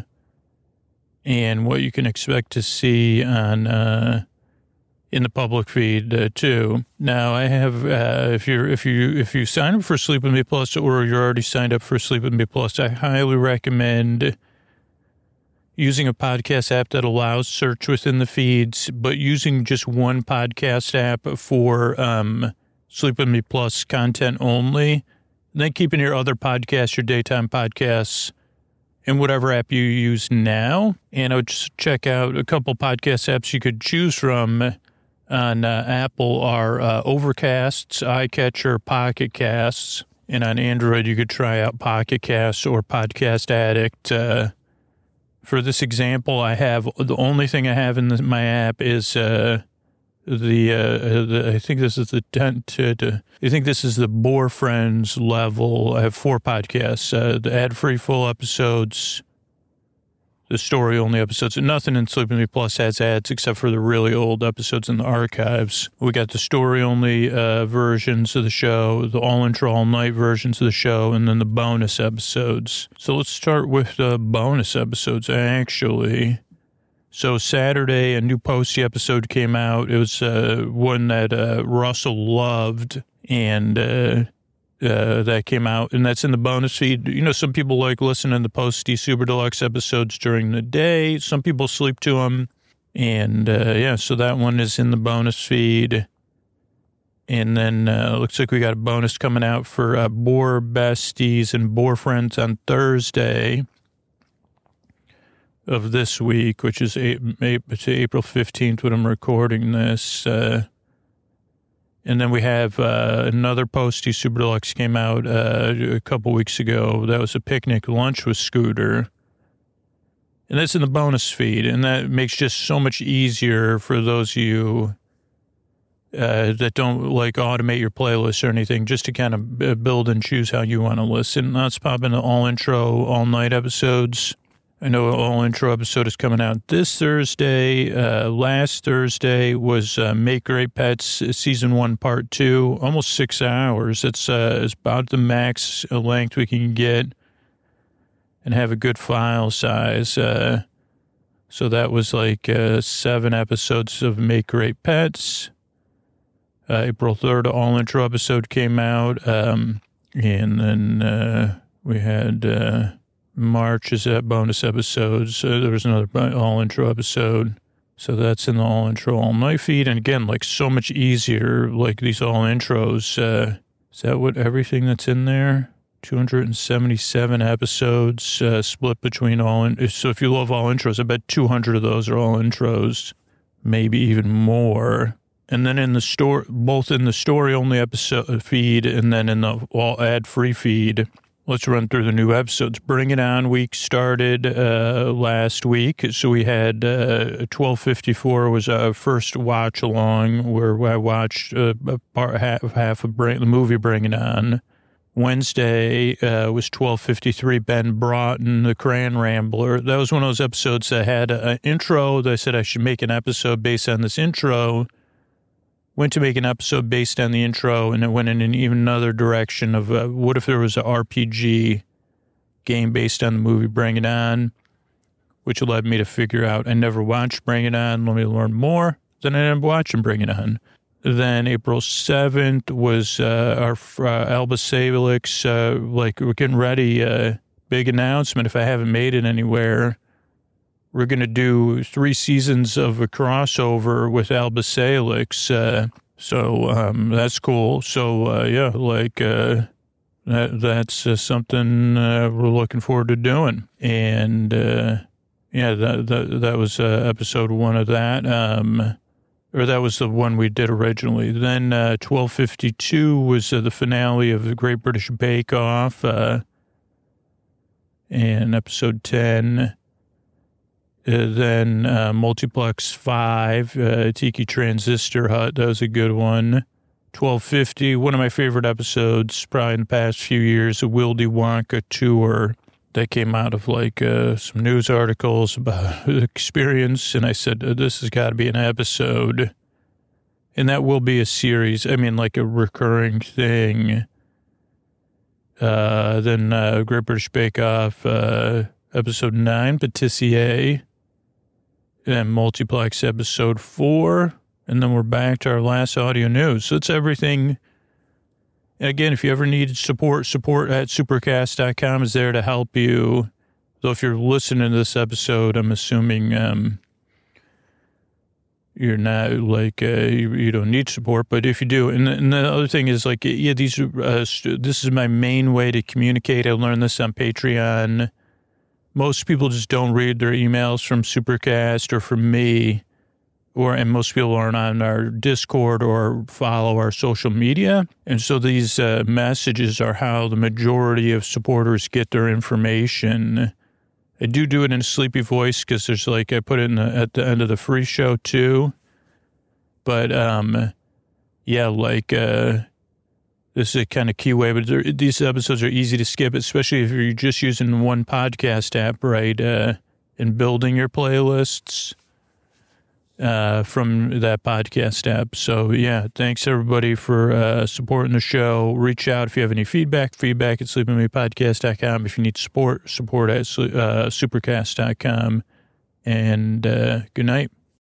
B: and what you can expect to see on, uh, in the public feed, uh, too. Now, I have, uh, if you're, if you, if you sign up for Sleep With Me Plus or you're already signed up for Sleep With Me Plus, I highly recommend using a podcast app that allows search within the feeds, but using just one podcast app for, um, Sleep With Me Plus content only, and then keeping your other podcasts, your daytime podcasts, in whatever app you use now. And I would just check out a couple podcast apps you could choose from on uh, Apple are uh, Overcasts, iCatcher, Pocket Casts, and on Android you could try out Pocket Casts or Podcast Addict. Uh, for this example, I have, the only thing I have in the, my app is... Uh, The, uh, the, I think this is the tent, uh, to, I think this is the Boar Friends level. I have four podcasts, uh, the ad-free full episodes, the story-only episodes, and nothing in Sleep With Me Plus has ads except for the really old episodes in the archives. We got the story-only, uh, versions of the show, the all-intro, all-night versions of the show, and then the bonus episodes. So let's start with the bonus episodes, actually. So Saturday, a new Posty episode came out. It was uh, one that uh, Russell loved, and uh, uh, that came out, and that's in the bonus feed. You know, some people like listening to Posty Super Deluxe episodes during the day. Some people sleep to them, and uh, yeah, so that one is in the bonus feed. And then uh, looks like we got a bonus coming out for uh, Boar Besties and Boar Friends on Thursday of this week, which is April fifteenth when I'm recording this. Uh, and then we have uh, another Posty Super Deluxe came out uh, a couple weeks ago. That was a picnic lunch with Scooter. And that's in the bonus feed. And that makes just so much easier for those of you uh, that don't like automate your playlist or anything, just to kind of build and choose how you want to listen. Let's pop into all intro, all night episodes. I know all intro episode is coming out this Thursday. Uh, last Thursday was uh, Make Great Pets season one, part two, almost six hours. It's, uh, it's about the max length we can get and have a good file size. Uh, so that was like uh, seven episodes of Make Great Pets. Uh, April third, all intro episode came out. Um, and then uh, we had... Uh, March is that bonus episodes. So there was another all intro episode. So that's in the all intro all night feed. And again, like so much easier, like these all intros. Uh, is that what everything that's in there? two hundred seventy-seven episodes uh, split between all. In- so if you love all intros, I bet two hundred of those are all intros, maybe even more. And then in the store, both in the story only episode feed and then in the all ad free feed. Let's run through the new episodes. Bring It On week started uh, last week. So we had uh, twelve fifty-four was our first watch along where I watched uh, a part, half, half of Bring, the movie Bring It On. Wednesday uh, was twelve fifty-three, Ben Broughton, The Crayon Rambler. That was one of those episodes that had an intro. That I said I should make an episode based on this intro. Went to make an episode based on the intro, and it went in an even another direction of uh, what if there was an R P G game based on the movie Bring It On, which led me to figure out I never watched Bring It On. Let me learn more. Then I ended up watching Bring It On. Then April seventh was uh, our uh, Alba Salix, uh, like we're getting ready, uh, big announcement if I haven't made it anywhere. We're going to do three seasons of a crossover with Alba Salix. Uh, so um, that's cool. So, uh, yeah, like uh, that, that's uh, something uh, we're looking forward to doing. And, uh, yeah, that, that, that was uh, episode one of that. Um, or that was the one we did originally. Then uh, twelve fifty-two was uh, the finale of the Great British Bake Off. Uh, and episode ten... Uh, then uh, Multiplex five, uh, Tiki Transistor Hut, that was a good one. twelve fifty, one of my favorite episodes probably in the past few years, a Willy Wonka tour that came out of like uh, some news articles about the experience. And I said, this has got to be an episode. And that will be a series, I mean like a recurring thing. Uh, then uh, Great British Bake Off, uh, episode nine, Patissier. And Multiplex episode four, and then we're back to our last audio news. So it's everything. And again, if you ever need support, support at supercast dot com is there to help you. So if you're listening to this episode, I'm assuming um, you're not like, uh, you, you don't need support, but if you do, and, and the other thing is like, yeah, these are, uh, this is my main way to communicate. I learned this on Patreon. Most people just don't read their emails from Supercast or from me, or and most people aren't on our Discord or follow our social media. And so these uh, messages are how the majority of supporters get their information. I do do it in a sleepy voice because there's like, I put it in the, at the end of the free show too. But um, yeah, like... Uh, This is a kind of key way, but these episodes are easy to skip, especially if you're just using one podcast app, right, uh, and building your playlists uh, from that podcast app. So, yeah, thanks, everybody, for uh, supporting the show. Reach out if you have any feedback, feedback at sleep with me podcast dot com. If you need support, support at uh, supercast dot com. And uh, good night.